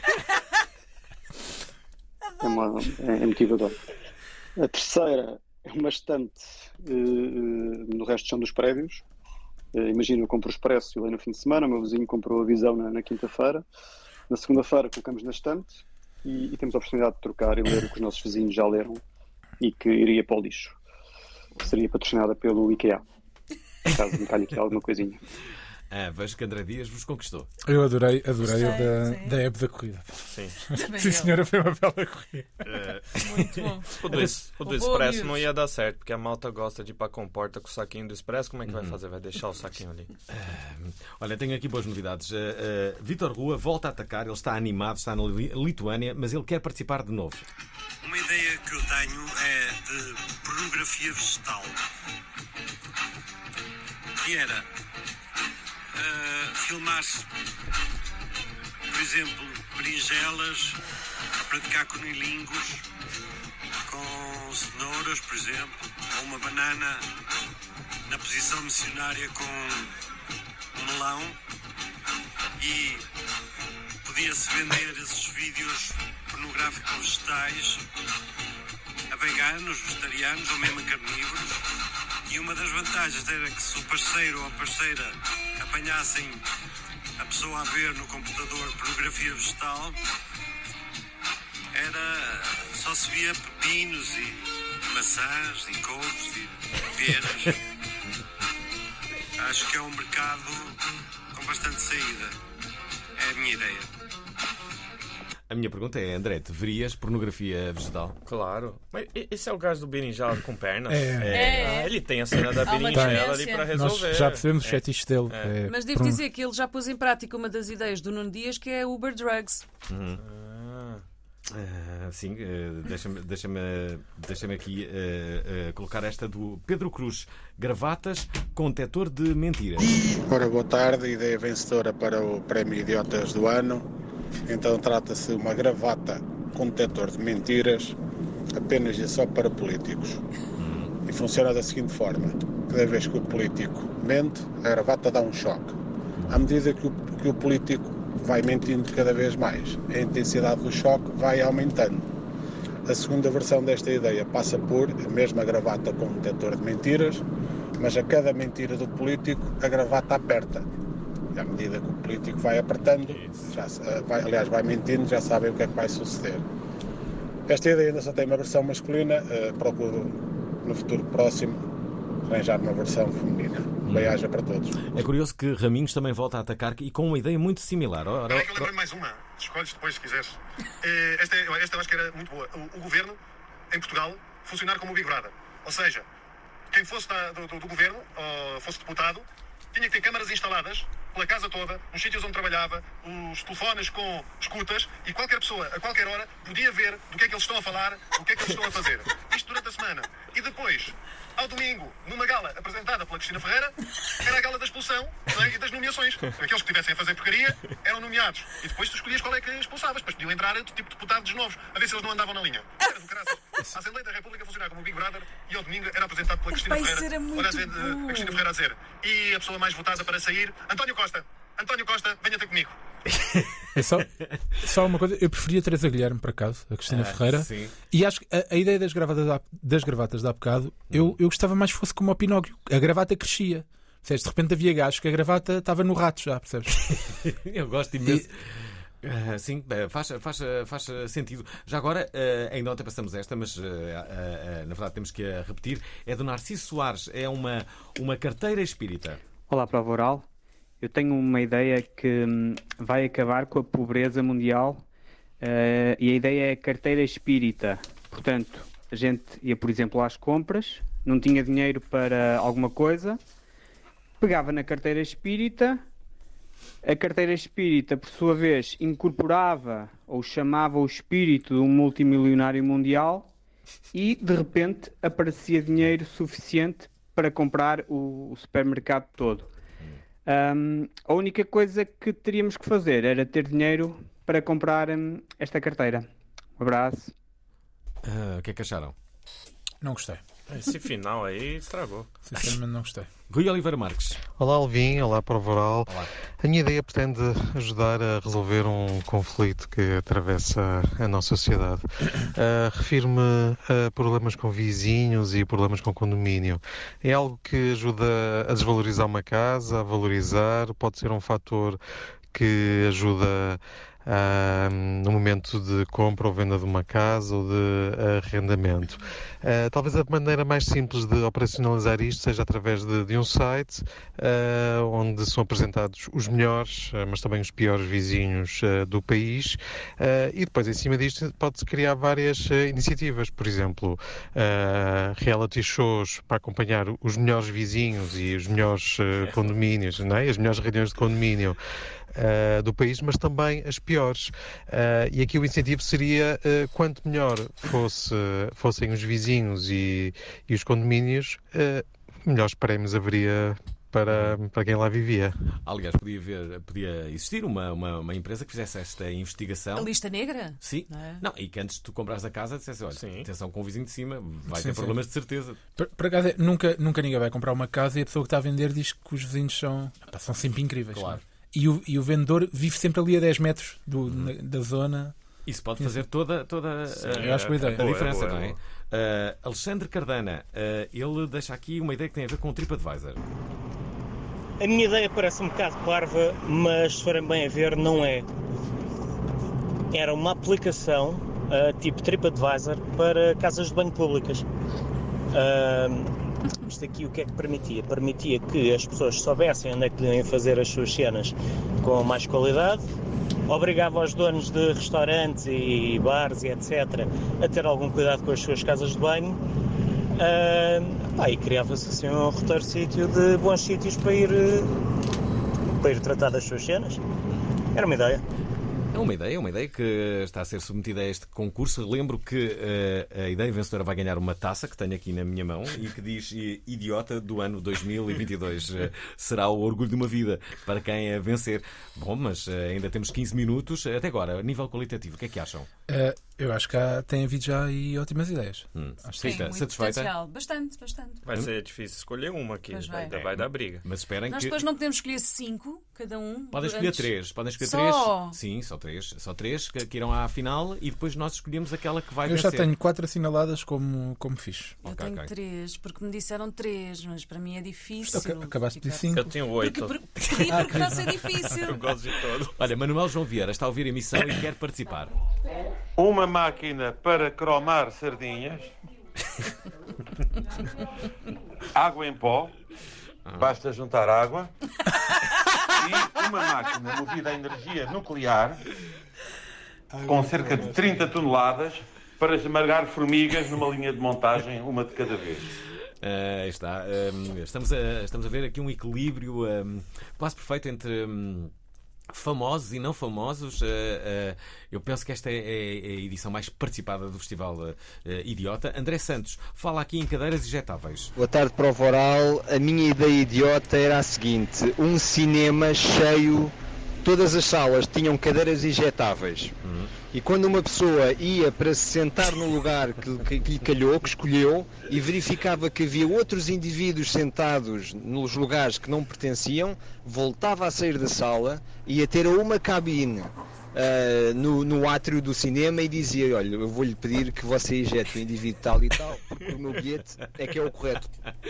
É, uma, é, é motivador. A terceira é uma estante uh, uh, no resto do chão dos prédios. Uh, imagina, eu compro o Expresso e leio no fim de semana, o meu vizinho comprou a Visão na, na quinta-feira. Na segunda-feira colocamos na estante e, e temos a oportunidade de trocar e ler o que os nossos vizinhos já leram e que iria para o lixo. Seria patrocinada pelo IKEA. Caso me calhe aqui alguma coisinha. Ah, vejo que André Dias vos conquistou. Eu adorei, adorei Sei, o da, sim. da app da corrida. Sim. Sim, senhora, foi uma bela corrida. Uh, Muito bom. O do, o do Expresso não ia dar certo, porque a malta gosta de ir para a comporta com o saquinho do Expresso. Como é que vai fazer? Vai deixar o saquinho ali? Uh, olha, tenho aqui boas novidades. Uh, uh, Vítor Rua volta a atacar. Ele está animado, está na Lituânia, mas ele quer participar de novo. Uma ideia que eu tenho é de pornografia vegetal. Que era uh, filmar-se, por exemplo, berinjelas, a praticar conilingos com cenouras, por exemplo, ou uma banana na posição missionária com um melão, e podia-se vender esses vídeos pornográficos vegetais a veganos, vegetarianos ou mesmo a carnívoros. E uma das vantagens era que se o parceiro ou a parceira apanhassem a pessoa a ver no computador pornografia vegetal, era só se via pepinos e maçãs e couves e peras. Acho que é um mercado com bastante saída. É a minha ideia. A minha pergunta é, André, te verias pornografia vegetal? Claro. Mas esse é o gajo do berinjela com pernas? É. É. Ah, ele tem a cena da Há uma berinjela ali tendência. para resolver. Nós já percebemos É. o fetiche dele. É. É, Mas devo por um- dizer que ele já pôs em prática uma das ideias do Nuno Dias, que é Uber Drugs. Uhum. Ah, sim, uh, deixa-me deixa-me, deixa-me aqui uh, uh, colocar esta do Pedro Cruz. Gravatas com detector de mentiras. Ora, boa tarde. Ideia vencedora para o Prémio Idiotas do Ano. Então trata-se de uma gravata com detector de mentiras, apenas e só para políticos. E funciona da seguinte forma: cada vez que o político mente, a gravata dá um choque. À medida que o, que o político vai mentindo cada vez mais, a intensidade do choque vai aumentando. A segunda versão desta ideia passa por a mesma gravata com detector de mentiras, mas a cada mentira do político a gravata aperta. E à medida que o político vai apertando, já, vai, aliás, vai mentindo, já sabem o que é que vai suceder. Esta ideia ainda só tem uma versão masculina, uh, procuro no futuro próximo arranjar uma versão feminina. Bem-aja para todos. É curioso que Raminhos também volta a atacar e com uma ideia muito similar. Ora, Espera aí que eu lembrei mais uma. Escolhes depois, se quiseres. Eh, Esta, é- esta eu acho que era muito boa. O, o governo, em Portugal, funcionar como o Big Brother. Ou seja, quem fosse da- do, do- do governo, ou fosse deputado, tinha que ter câmaras instaladas pela casa toda, nos sítios onde trabalhava, os telefones com escutas, e qualquer pessoa, a qualquer hora, podia ver do que é que eles estão a falar, o que é que eles estão a fazer. Isto durante a semana. E depois, Ao domingo, numa gala apresentada pela Cristina Ferreira, era a gala da expulsão, não é? E das nomeações. Aqueles que tivessem a fazer porcaria eram nomeados. E depois tu escolhias qual é que expulsavas. Depois podiam entrar tipo deputados novos, a ver se eles não andavam na linha. Era do caraças. A Assembleia da República funcionava como o Big Brother e ao domingo era apresentado pela Cristina Vai Ferreira. ser muito Olha, a, dizer, bom. a Cristina Ferreira a dizer. E a pessoa mais votada para sair, António Costa. António Costa, venha ter comigo. É só, só uma coisa, eu preferia Teresa Guilherme, por acaso, a Cristina Ah, Ferreira. sim. E acho que a, a ideia das gravatas, há- das gravatas de há bocado, eu, eu gostava mais que fosse como o Pinóquio. A gravata crescia. Percebes? De repente havia gajos que a gravata estava no rato já, percebes? Eu gosto imenso. Ah, sim, eh, faz, faz, faz sentido. Já agora, eh, ainda ontem passamos esta, mas eh, eh, eh, na verdade temos que a repetir. É do Narciso Soares, é uma, uma carteira espírita. Olá, Prova Oral. Eu tenho uma ideia que hum, vai acabar com a pobreza mundial eh, e a ideia é a carteira espírita. Portanto, a gente ia, por exemplo, às compras, não tinha dinheiro para alguma coisa, pegava na carteira espírita, a carteira espírita, por sua vez, incorporava ou chamava o espírito de um multimilionário mundial e, de repente, aparecia dinheiro suficiente para comprar o, o supermercado todo. Um, a única coisa que teríamos que fazer era ter dinheiro para comprar um, esta carteira. Um abraço. Ah, o que é que acharam? Não gostei. Esse final aí estragou. Sinceramente não gostei. Rui Oliveira Marques. Olá, Alvin. Olá, Prova Oral. A minha ideia pretende ajudar a resolver um conflito que atravessa a nossa sociedade. Uh, refiro-me a problemas com vizinhos e problemas com condomínio. É algo que ajuda a desvalorizar uma casa, a valorizar, pode ser um fator que ajuda Uh, no momento de compra ou venda de uma casa ou de arrendamento. Uh, talvez a maneira mais simples de operacionalizar isto seja através de, de um site uh, onde são apresentados os melhores, uh, mas também os piores vizinhos uh, do país, uh, e depois em cima disto pode-se criar várias uh, iniciativas, por exemplo, uh, reality shows para acompanhar os melhores vizinhos e os melhores uh, condomínios, não é? As melhores reuniões de condomínio Uh, do país, mas também as piores. Uh, e aqui o incentivo seria, uh, quanto melhor fosse, fossem os vizinhos e, e os condomínios, uh, melhores prémios haveria para, para quem lá vivia. Aliás, podia, haver, podia existir uma, uma, uma empresa que fizesse esta investigação. A lista negra? Sim. Não, é? Não, e que antes de tu comprares a casa dissesse, olha, sim, atenção com o vizinho de cima, vai Sim, ter sim. problemas de certeza. Por, por acaso, é, nunca, nunca ninguém vai comprar uma casa e a pessoa que está a vender diz que os vizinhos são, pá, são sempre incríveis. Claro. Não é? E o, e o vendedor vive sempre ali a dez metros do, na, da zona. Isso pode fazer toda, toda Sim, a, eu acho boa ideia. a diferença, Boa, boa, não é? Uh, Alexandre Cardana, uh, ele deixa aqui uma ideia que tem a ver com o TripAdvisor. A minha ideia parece um bocado parva, mas se forem bem a ver, não é. Era uma aplicação uh, tipo TripAdvisor para casas de banho públicas. Uh, Isto aqui o que é que permitia? Permitia que as pessoas soubessem onde é que deviam fazer as suas cenas com mais qualidade, obrigava os donos de restaurantes e bares e etcétera a ter algum cuidado com as suas casas de banho, uh, pá, e criava-se assim um roteiro sítio de bons sítios para ir, para ir tratar das suas cenas. Era uma ideia. É uma ideia, é uma ideia que está a ser submetida a este concurso. Lembro que uh, a ideia vencedora vai ganhar uma taça que tenho aqui na minha mão e que diz Idiota do ano dois mil e vinte e dois. Uh, será o orgulho de uma vida para quem a vencer. Bom, mas uh, ainda temos quinze minutos. Até agora, a nível qualitativo, o que é que acham? Uh, eu acho que há, tem havido já aí ótimas ideias. Hum. Acho Tem que muito potencial. Bastante, bastante. Vai ser difícil escolher uma aqui. Pois vai. Vai, vai dar briga. Mas esperem Nós que... depois não podemos escolher cinco, cada um. Podem escolher antes. três. Podem escolher Só? três. Sim, só três. Só três que, que irão à final e depois nós escolhemos aquela que vai Eu vencer. já tenho quatro assinaladas como, como fixe. Eu Ok, tenho ok. três, porque me disseram três, mas para mim é difícil. Aca- acabaste de dizer ficar- cinco. Eu tenho oito. Porque, porque, porque está a ser difícil. Eu gosto de todo. Olha, Manuel João Vieira está a ouvir a emissão e quer participar. Uma máquina para cromar sardinhas, água em pó, basta juntar água, e uma máquina movida a energia nuclear com cerca de trinta toneladas para esmagar formigas numa linha de montagem, uma de cada vez. Uh, está. Um, estamos, a, estamos a ver aqui um equilíbrio um, quase perfeito entre um, famosos e não famosos. Uh, uh, eu penso que esta é, é, é a edição mais participada do Festival uh, Idiota. André Santos fala aqui em cadeiras ejetáveis. Boa tarde, Prova Oral. A minha ideia idiota era a seguinte: um cinema cheio, todas as salas tinham cadeiras ejetáveis. Uhum. E quando uma pessoa ia para se sentar no lugar que, que, que lhe calhou, que escolheu, e verificava que havia outros indivíduos sentados nos lugares que não pertenciam, voltava a sair da sala e ia ter uma cabine uh, no, no átrio do cinema e dizia: olha, eu vou-lhe pedir que você ejete o indivíduo tal e tal, porque o meu bilhete é que é o correto.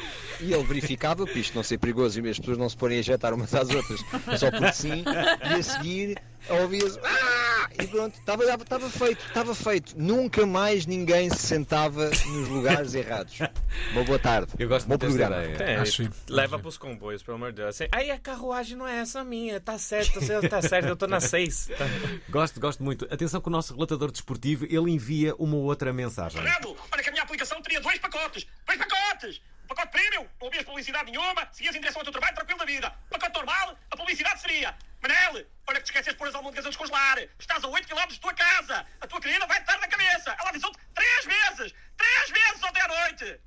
E ele verificava, para isto não ser perigoso e as pessoas não se porem a ejetar umas às outras, só porque sim, e a seguir ouvia-se: ah! E pronto, estava, estava feito, estava feito. Nunca mais ninguém se sentava nos lugares errados. Uma boa tarde. Eu gosto Bom muito programa. dessa ideia. É, Acho- leva pros comboios, pelo amor de Deus. Assim, aí a carruagem não é essa minha, tá certo, você tá certo, eu tô na seis. Tá. Gosto, gosto muito. Atenção que o nosso relatador desportivo, ele envia uma outra mensagem. Fernando, olha que a minha aplicação teria dois pacotes. Dois pacotes! Pacote premium, não ouvias publicidade nenhuma, seguias em direção ao teu trabalho, tranquilo da vida. Pacote normal, a publicidade seria: Manel, olha que te esqueces de pôr as almôndegas a descongelar. Estás a oito quilómetros da tua casa. A tua querida vai-te dar na cabeça. Ela avisou-te três vezes. Três vezes ontem à noite.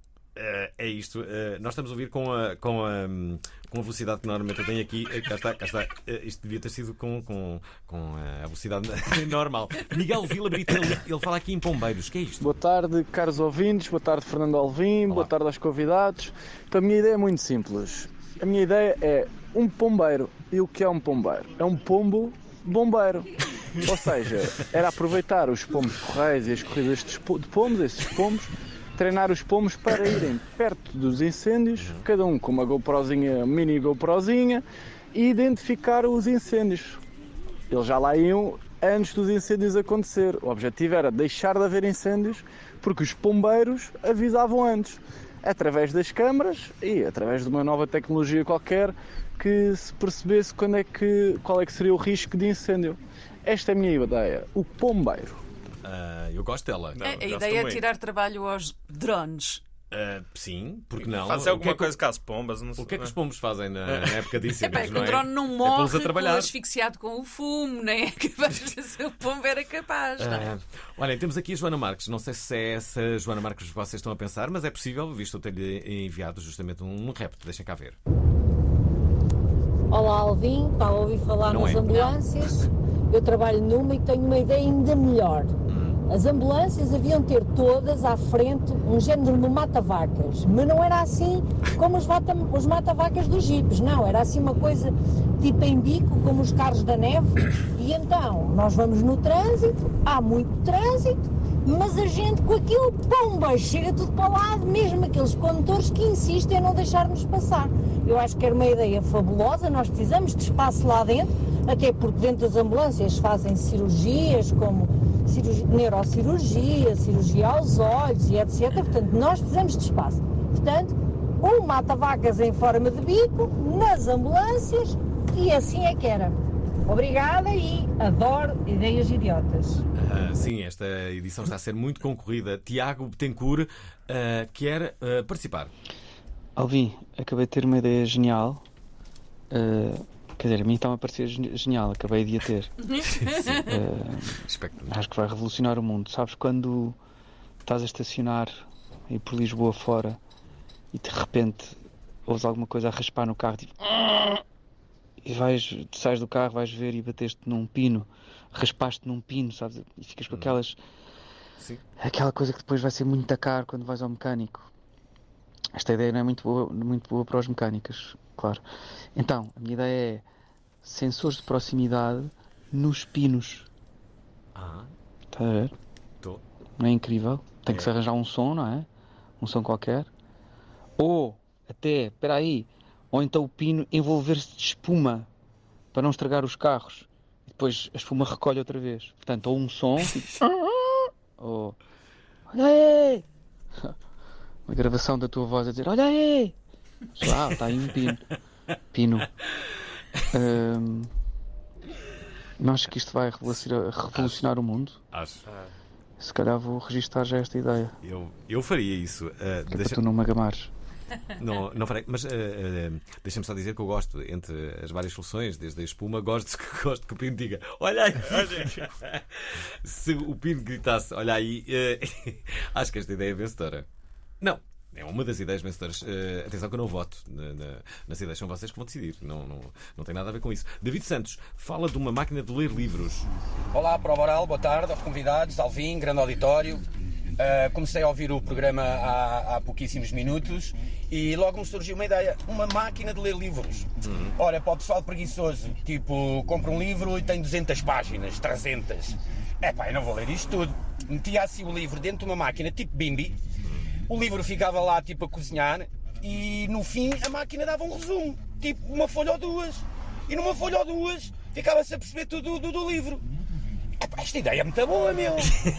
Uh, é isto. Uh, nós estamos a ouvir com a, com a, um, com a velocidade que normalmente eu tenho aqui. Uh, cá está, cá está. Uh, isto devia ter sido com, com, com a velocidade normal. Miguel Vila Brito, ele, ele fala aqui em Pombeiros. Que é isto? Boa tarde, caros ouvintes. Boa tarde, Fernando Alvim. Olá. Boa tarde aos convidados. Então, a minha ideia é muito simples. A minha ideia é um pombeiro. E o que é um pombeiro? É um pombo bombeiro. Ou seja, era aproveitar os pombos correios e as corridas de pombos, esses pombos, treinar os pombos para irem perto dos incêndios, cada um com uma GoProzinha, mini GoProzinha, e identificar os incêndios. Eles já lá iam antes dos incêndios acontecer. O objetivo era deixar de haver incêndios, porque os pombeiros avisavam antes, através das câmaras e através de uma nova tecnologia qualquer que se percebesse quando é que, qual é que seria o risco de incêndio. Esta é a minha ideia, o pombeiro. Uh, eu gosto dela. A, a ideia é tirar trabalho aos drones. Uh, sim, porque não? Fazer alguma o que é que, coisa com as pombas. Não sei. O que é que os pombos fazem na, na época de incêndios? É, não o é? drone não É morre pô-los a trabalhar. asfixiado com o fumo, nem é capaz de fazer o pombo era capaz. Não é? Uh, olha, temos aqui a Joana Marques. Não sei se é essa Joana Marques que vocês estão a pensar, mas é possível, visto eu ter-lhe enviado justamente um repto. Deixem cá ver. Olá, Alvin, está a ouvir falar Não nas é. ambulâncias? Eu trabalho numa e tenho uma ideia ainda melhor. As ambulâncias haviam ter todas à frente um género de mata-vacas, mas não era assim como os, mata, os mata-vacas dos jipes, não, era assim uma coisa tipo em bico, como os carros da neve, e então nós vamos no trânsito, há muito trânsito, mas a gente com aquilo, pomba, chega tudo para o lado, mesmo aqueles condutores que insistem em não deixar-nos passar. Eu acho que era uma ideia fabulosa, nós precisamos de espaço lá dentro, até porque dentro das ambulâncias fazem cirurgias como cirurgia, neurocirurgia, cirurgia aos olhos e etcétera. Portanto, nós precisamos de espaço. Portanto, um mata-vacas em forma de bico, nas ambulâncias, e assim é que era. Obrigada e adoro ideias idiotas. Uh, sim, esta edição está a ser muito concorrida. Tiago Betancourt uh, quer uh, participar. Alvin, acabei de ter uma ideia genial. Uh, quer dizer, a mim está-me a parecer genial, acabei de a ter. uh, acho que vai revolucionar o mundo. Sabes quando estás a estacionar aí por Lisboa fora e de repente ouves alguma coisa a raspar no carro, tipo, e vais, sais do carro, vais ver e bateste num pino, raspaste num pino, sabes? E ficas com aquelas. Sim. Aquela coisa que depois vai ser muito caro quando vais ao mecânico. Esta ideia não é muito boa, muito boa para os mecânicos, claro. Então, a minha ideia é sensores de proximidade nos pinos. Ah. Está a ver? Estou. Não é incrível? Tem É. que se arranjar um som, não é? Um som qualquer. Ou, até, espera aí, ou então o pino envolver-se de espuma para não estragar os carros. E depois a espuma recolhe outra vez. Portanto, ou um som, tipo, ou olha aí! Uma gravação da tua voz a dizer, olha aí! Ah, está aí um pino. Pino. Hum, não acho que isto vai revolucionar, revolucionar o mundo. Acho. Se calhar vou registar já esta ideia. Eu, eu faria isso. Uh, Que é deixa... para tu não me agamares. Não, não farei. Mas uh, uh, deixa-me só dizer que eu gosto, entre as várias soluções, desde a espuma, gosto que, gosto que o Pino diga: olha aí, olha. Se o Pino gritasse: olha aí, uh, acho que esta ideia é vencedora. Não. É uma das ideias vencedoras. Uh, atenção que eu não voto na, na, nas ideias, são vocês que vão decidir. Não, não, não tem nada a ver com isso. David Santos fala de uma máquina de ler livros. Olá, Prova Oral, boa tarde aos convidados, Alvin, grande auditório. Uh, comecei a ouvir o programa há, há pouquíssimos minutos e logo me surgiu uma ideia, uma máquina de ler livros. Uhum. Ora, para o pessoal preguiçoso, tipo, compra um livro e tem duzentas páginas, trezentas. É pá, eu não vou ler isto tudo. Metia assim o livro dentro de uma máquina tipo Bimbi. O livro ficava lá tipo a cozinhar e no fim a máquina dava um resumo, tipo uma folha ou duas. E numa folha ou duas ficava-se a perceber tudo do, do livro. Epá, esta ideia é muito boa, meu!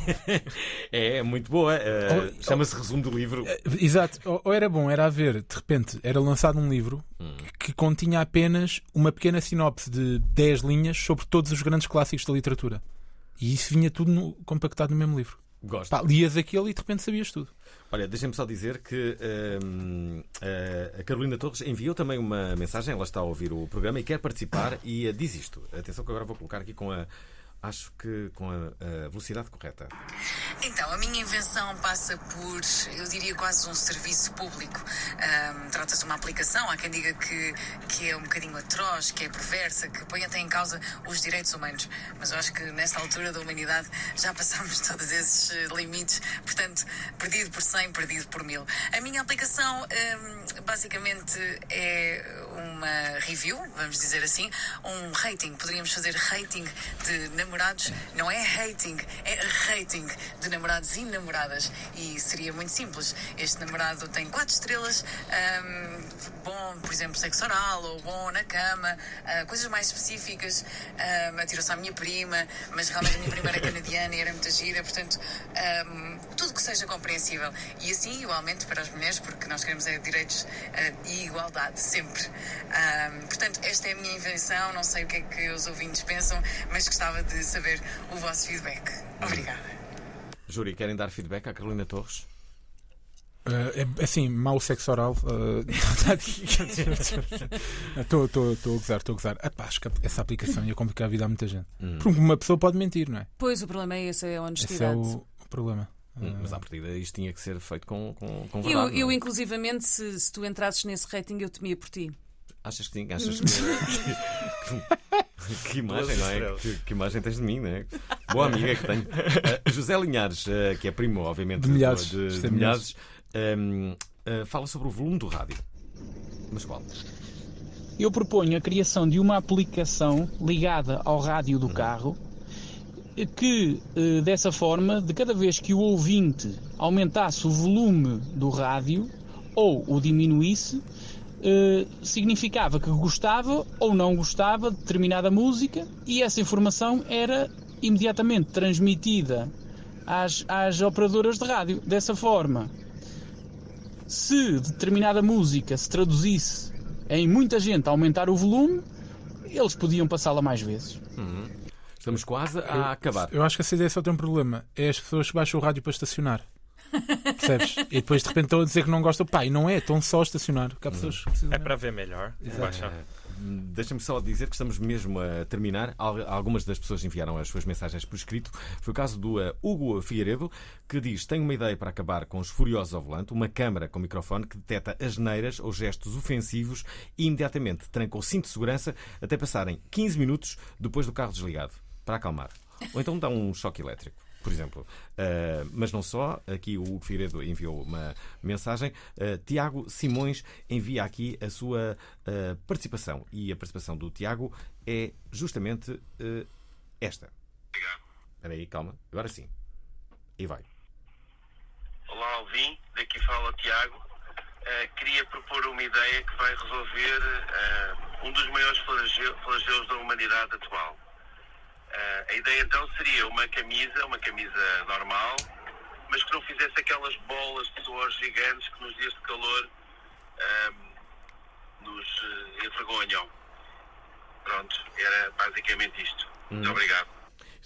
É, muito boa. Uh, oh, Chama-se oh, resumo do livro. Exato. Ou, ou era bom, era haver, de repente, era lançado um livro hum. que continha apenas uma pequena sinopse de dez linhas sobre todos os grandes clássicos da literatura. E isso vinha tudo no, compactado no mesmo livro. Gosto. Pá, lias aquilo e de repente sabias tudo. Olha, deixem-me só dizer que um, a Carolina Torres enviou também uma mensagem. Ela está a ouvir o programa e quer participar e uh, diz isto. Atenção que agora vou colocar aqui com a... Acho que com a, a velocidade correta. Então, a minha invenção passa por, eu diria, quase um serviço público. Um, Trata-se de uma aplicação, há quem diga que, que é um bocadinho atroz, que é perversa, que põe até em causa os direitos humanos. Mas eu acho que nesta altura da humanidade já passámos todos esses limites. Portanto, perdido por cem, perdido por mil. A minha aplicação um, basicamente é uma review, vamos dizer assim, um rating. Poderíamos fazer rating de namorados, não é hating, é rating de namorados e namoradas. E seria muito simples. Este namorado tem quatro estrelas, um, bom, por exemplo, sexo oral, ou bom na cama, uh, coisas mais específicas. Um, atirou-se à minha prima, mas realmente a minha prima era canadiana e era muito gira, portanto, um, tudo que seja compreensível. E assim, igualmente, para as mulheres, porque nós queremos é direitos uh, e igualdade, sempre. Um, portanto, esta é a minha invenção, não sei o que é que os ouvintes pensam, mas gostava de saber o vosso feedback. Obrigada. Júri, querem dar feedback à Carolina Torres? Uh, é assim, mau sexo oral. Estou uh, a gozar, estou a gozar. Epá, acho que essa aplicação ia complicar a vida a muita gente. Hum. Porque uma pessoa pode mentir, não é? Pois, o problema é esse, é a honestidade. Esse é o, o problema. Hum, mas à partida isto tinha que ser feito com, com, com verdade. Eu, eu é? inclusivamente, se, se tu entrasses nesse rating, eu temia por ti. Achas que sim? Achas que... que, que imagem, não é? Que, que imagem tens de mim, não é? Boa amiga que tenho. Uh, José Linhares, uh, que é primo, obviamente, de Milhares, de, de, de Milhares um, uh, fala sobre o volume do rádio. Mas qual? Eu proponho a criação de uma aplicação ligada ao rádio do carro que, uh, dessa forma, de cada vez que o ouvinte aumentasse o volume do rádio ou o diminuísse, Uh, significava que gostava ou não gostava de determinada música e essa informação era imediatamente transmitida às, às operadoras de rádio. Dessa forma, se determinada música se traduzisse em muita gente a aumentar o volume, eles podiam passá-la mais vezes. Uhum. Estamos quase a eu, acabar. Eu acho que essa ideia só tem um problema. É as pessoas que baixam o rádio para estacionar. Percebes? E depois de repente estão a dizer que não gostam. Pá, e não é, estão só a estacionar. Que há pessoas que é para ver melhor. É. Deixa-me só dizer que estamos mesmo a terminar. Algumas das pessoas enviaram as suas mensagens por escrito. Foi o caso do uh, Hugo Figueiredo, que diz: tenho uma ideia para acabar com os furiosos ao volante, uma câmara com microfone que detecta asneiras ou gestos ofensivos e imediatamente tranca o cinto de segurança até passarem quinze minutos depois do carro desligado, para acalmar. Ou então dá um choque elétrico, por exemplo. Uh, mas não só, aqui o Hugo Figueiredo enviou uma mensagem. Uh, Tiago Simões envia aqui a sua uh, participação. E a participação do Tiago é justamente uh, esta. Espera aí, calma. Agora sim. E vai. Olá, Alvin. Daqui fala o Tiago. Uh, queria propor uma ideia que vai resolver uh, um dos maiores flagelos da humanidade atual. Uh, a ideia então seria uma camisa, uma camisa normal, mas que não fizesse aquelas bolas de suor gigantes que nos dias de calor uh, nos uh, envergonham. Pronto, era basicamente isto. Muito hum. obrigado.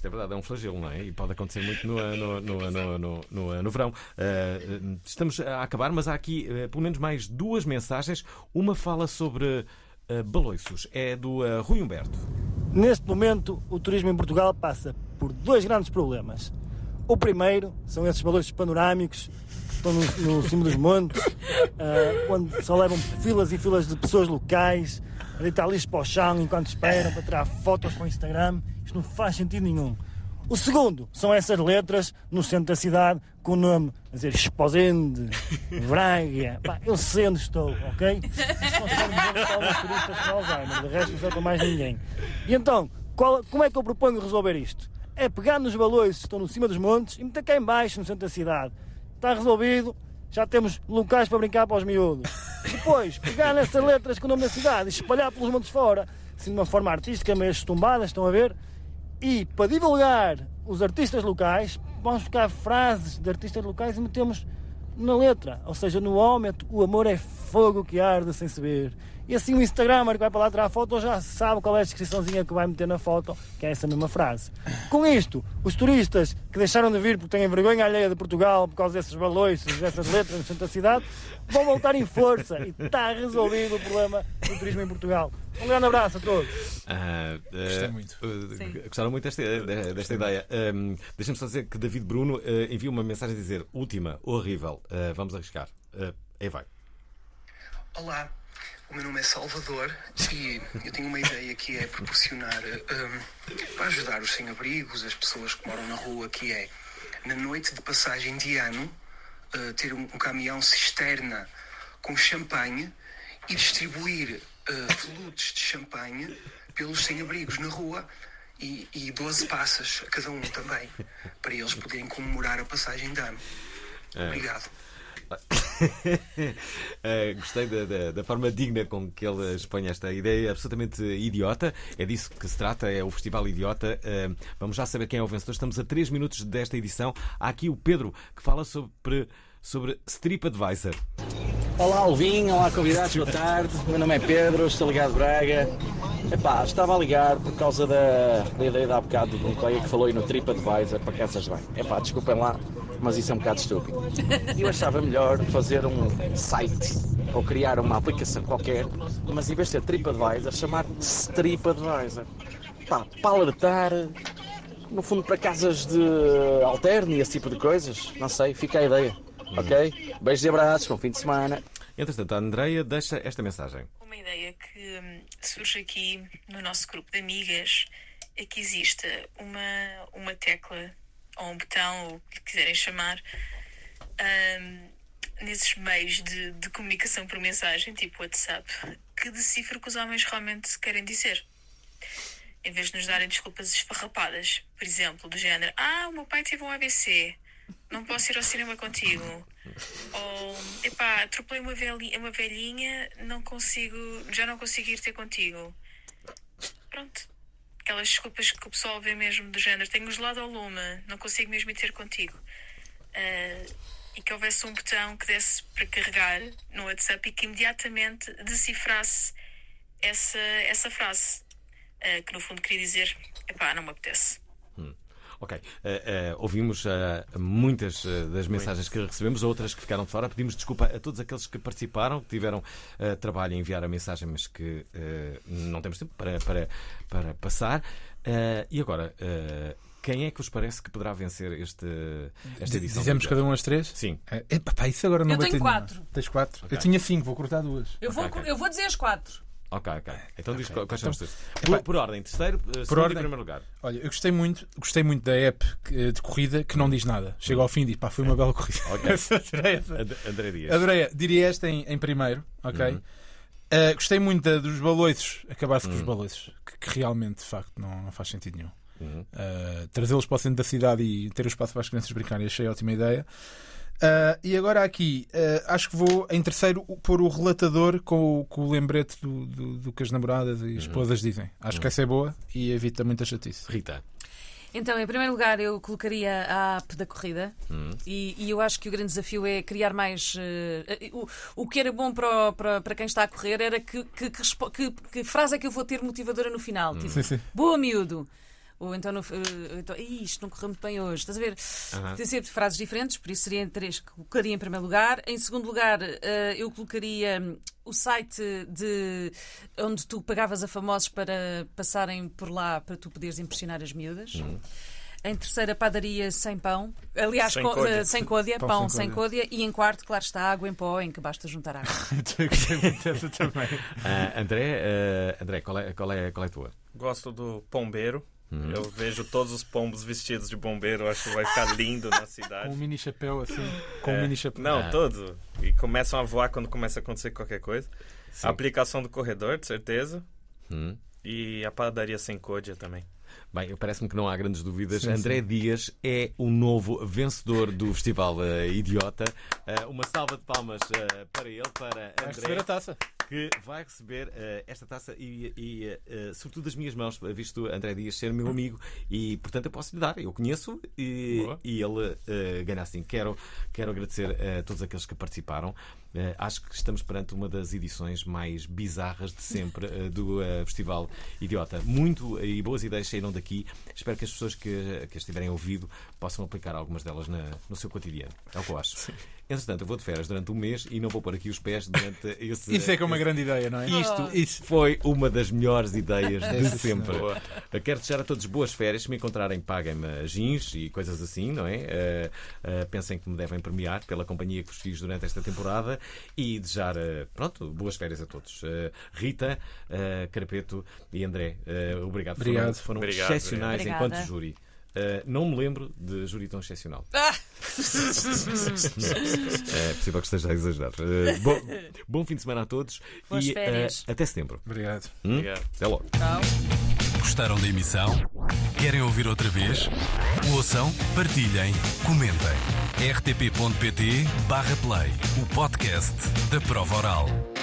Isto é verdade, é um flagelo, não é? E pode acontecer muito no, no, no, no, no, no, no verão. Uh, estamos a acabar, mas há aqui uh, pelo menos mais duas mensagens. Uma fala sobre uh, baloiços. É do uh, Rui Humberto. Neste momento, o turismo em Portugal passa por dois grandes problemas. O primeiro são esses baloiços panorâmicos que estão no, no cimo dos montes, uh, onde só levam filas e filas de pessoas locais a deitar lixo para o chão enquanto esperam para tirar fotos para o Instagram. Isto não faz sentido nenhum. O segundo são essas letras no centro da cidade com o nome a dizer Esposende, Braga. Pá, eu sei onde estou, ok? Se não estivermos onde estão os turistas com Alzheimer, de resto não sei para mais ninguém. E então, qual, como é que eu proponho resolver isto? É pegar nos baloiços que estão no cima dos montes e meter cá em baixo no centro da cidade. Está resolvido, já temos locais para brincar para os miúdos. Depois, pegar nessas letras com o nome da cidade e espalhar pelos montes fora, assim de uma forma artística, meio estumbadas, estão a ver? E para divulgar os artistas locais, vamos buscar frases de artistas locais e metemos na letra. Ou seja, no homem, o amor é fogo que arde sem se ver. E assim o Instagramer que vai para lá tirar a foto já sabe qual é a descriçãozinha que vai meter na foto, que é essa mesma frase. Com isto, os turistas que deixaram de vir porque têm vergonha alheia de Portugal por causa desses baloiços, dessas letras no centro da cidade, vão voltar em força e está resolvido o problema do turismo em Portugal. Um grande abraço a todos. Uh, uh, Gostei muito. Uh, gostaram muito desta, desta ideia. Um, Deixa-me só dizer que David Bruno uh, enviou uma mensagem a dizer: última, horrível. Uh, vamos arriscar. Uh, aí vai. Olá. O meu nome é Salvador e eu tenho uma ideia que é proporcionar, um, para ajudar os sem-abrigos, as pessoas que moram na rua, que é, na noite de passagem de ano, uh, ter um, um caminhão cisterna com champanhe e distribuir uh, flutes de champanhe pelos sem-abrigos na rua e, e doze passas a cada um também, para eles poderem comemorar a passagem de ano. Obrigado. uh, gostei da, da, da forma digna com que ele expõe esta ideia absolutamente idiota. É disso que se trata, é o Festival Idiota. Uh, vamos já saber quem é o vencedor. Estamos a três minutos desta edição. Há aqui o Pedro que fala sobre, sobre TripAdvisor. Olá Alvin, olá convidados, boa tarde. O meu nome é Pedro, estou ligado de Braga. Epá, estava a ligar por causa da, da ideia de há bocado de um colega que falou aí no TripAdvisor para casas bem. Epá, desculpem lá, mas isso é um bocado estúpido. Eu achava melhor fazer um site ou criar uma aplicação qualquer, mas em vez de ter TripAdvisor, chamar TripAdvisor. Pá, para alertar, no fundo para casas de alterno e esse tipo de coisas. Não sei, fica a ideia. Ok? Beijos e abraços, bom fim de semana. Entretanto, a Andreia deixa esta mensagem. Uma ideia que hum, surge aqui no nosso grupo de amigas é que exista uma, uma tecla ou um botão, ou o que quiserem chamar, hum, nesses meios de, de comunicação por mensagem, tipo WhatsApp, que decifre o que os homens realmente querem dizer. Em vez de nos darem desculpas esfarrapadas, por exemplo, do género: ah, o meu pai teve um A V C, não posso ir ao cinema contigo. Ou, epá, atropelei uma velhinha, uma velhinha, não consigo, já não consigo ir ter contigo. Pronto. Aquelas desculpas que o pessoal vê mesmo do género: tenho gelado ao lume, não consigo mesmo ir ter contigo. Uh, e que houvesse um botão que desse para carregar no WhatsApp e que imediatamente decifrasse essa, essa frase. Uh, que no fundo queria dizer: epá, não me apetece. Hum. Ok, uh, uh, ouvimos uh, muitas uh, das mensagens que recebemos, outras que ficaram de fora. Pedimos desculpa a todos aqueles que participaram, que tiveram uh, trabalho em enviar a mensagem, mas que uh, não temos tempo para, para, para passar. Uh, e agora, uh, quem é que vos parece que poderá vencer este, esta edição? Dizemos cada um as três? Sim. É, epá, isso agora não Eu vai tenho ter quatro. Nenhuma. Tens quatro? Okay. Eu tinha cinco, vou cortar duas. Eu vou, Okay, okay. eu vou dizer as quatro. Ok, ok. Então diz okay. quais são os teus. Então, Por, por ordem, terceiro, segundo por ordem, e primeiro lugar. Olha, eu gostei muito, gostei muito da app de corrida que não diz nada. Chega ao fim e diz: pá, foi uma bela corrida. Ok. Adorei essa. André Dias. Adorei. Diria esta em, em primeiro, ok? Uhum. Uh, gostei muito da, dos baloiços, acabar-se uhum. com os baloiços, que, que realmente, de facto, não, não faz sentido nenhum. Uhum. Uh, trazê-los para o centro da cidade e ter o espaço para as crianças brincarem, achei ótima ideia. Uh, e agora aqui, uh, acho que vou em terceiro pôr o relatador com o, com o lembrete do, do, do que as namoradas e as esposas dizem. Acho Uhum. que essa é boa e evita muita chatice. Rita. Então, em primeiro lugar, eu colocaria a app da corrida. Hum. E, e eu acho que o grande desafio é criar mais. Uh, o, o que era bom para, o, para, para quem está a correr era que, que, que, que, que frase é que eu vou ter motivadora no final. Hum. Tipo, sim, sim. boa, miúdo. Ou então, no, uh, então Ih, isto não correu muito bem hoje. Estás a ver? Uhum. Tem sempre frases diferentes, por isso seriam três que colocaria em primeiro lugar. Em segundo lugar, uh, eu colocaria o site de onde tu pagavas a famosos para passarem por lá para tu poderes impressionar as miúdas. Uhum. Em terceira, padaria sem pão. Aliás, sem co- côdea. uh, sem côdea, pão, Pão sem sem côdea. E em quarto, claro está, água em pó, em que basta juntar água. Eu gostei muito dessa também. Ah, André, ah, André qual, é, qual, é, qual é a tua? Gosto do pombeiro. Uhum. Eu vejo todos os pombos vestidos de bombeiro. Acho que vai ficar lindo na Com cidade. um mini chapéu assim. Com É. um mini chapéu. Não, Ah. todos. E começam a voar quando começa a acontecer qualquer coisa. Sim. A aplicação do corredor, de certeza. Hum. E a padaria sem côdea também. Bem, parece-me que não há grandes dúvidas. Sim, André sim. Dias é o novo vencedor do Festival uh, Idiota. Uh, uma salva de palmas uh, para ele, para Vai receber André, a taça. que vai receber uh, esta taça e, e uh, sobretudo das minhas mãos, visto André Dias ser meu amigo e, portanto, eu posso lhe dar. Eu conheço e, e ele uh, ganha assim. Quero, quero agradecer a todos aqueles que participaram. Uh, acho que estamos perante uma das edições mais bizarras de sempre uh, do uh, Festival Idiota. Muito uh, e boas ideias saíram daqui. Espero que as pessoas que, que as tiverem ouvido possam aplicar algumas delas na, no seu cotidiano. É o que eu acho. Sim. Entretanto, eu vou de férias durante um mês e não vou pôr aqui os pés durante esse. Isso é que é uma esse... grande ideia, não é? Isto Isso. foi uma das melhores ideias de Essa sempre. senhora. Eu quero desejar a todos boas férias. Se me encontrarem, paguem-me jeans e coisas assim, não é? Uh, uh, pensem que me devem premiar pela companhia que vos fiz durante esta temporada e desejar, uh, pronto, boas férias a todos. Uh, Rita, uh, Carapeto e André, uh, obrigado. Obrigado. Foram, foram Obrigado, excepcionais obrigada. enquanto júri. Uh, não me lembro de júri tão excepcional. Ah! É possível que esteja a exagerar. Uh, bom, bom fim de semana a todos. Boas e férias. Uh, até setembro. Obrigado. Hum? Obrigado. Até logo. Tchau. Gostaram da emissão? Querem ouvir outra vez? Ouçam, partilhem, comentem. r t p ponto p t barra play, o podcast da Prova Oral.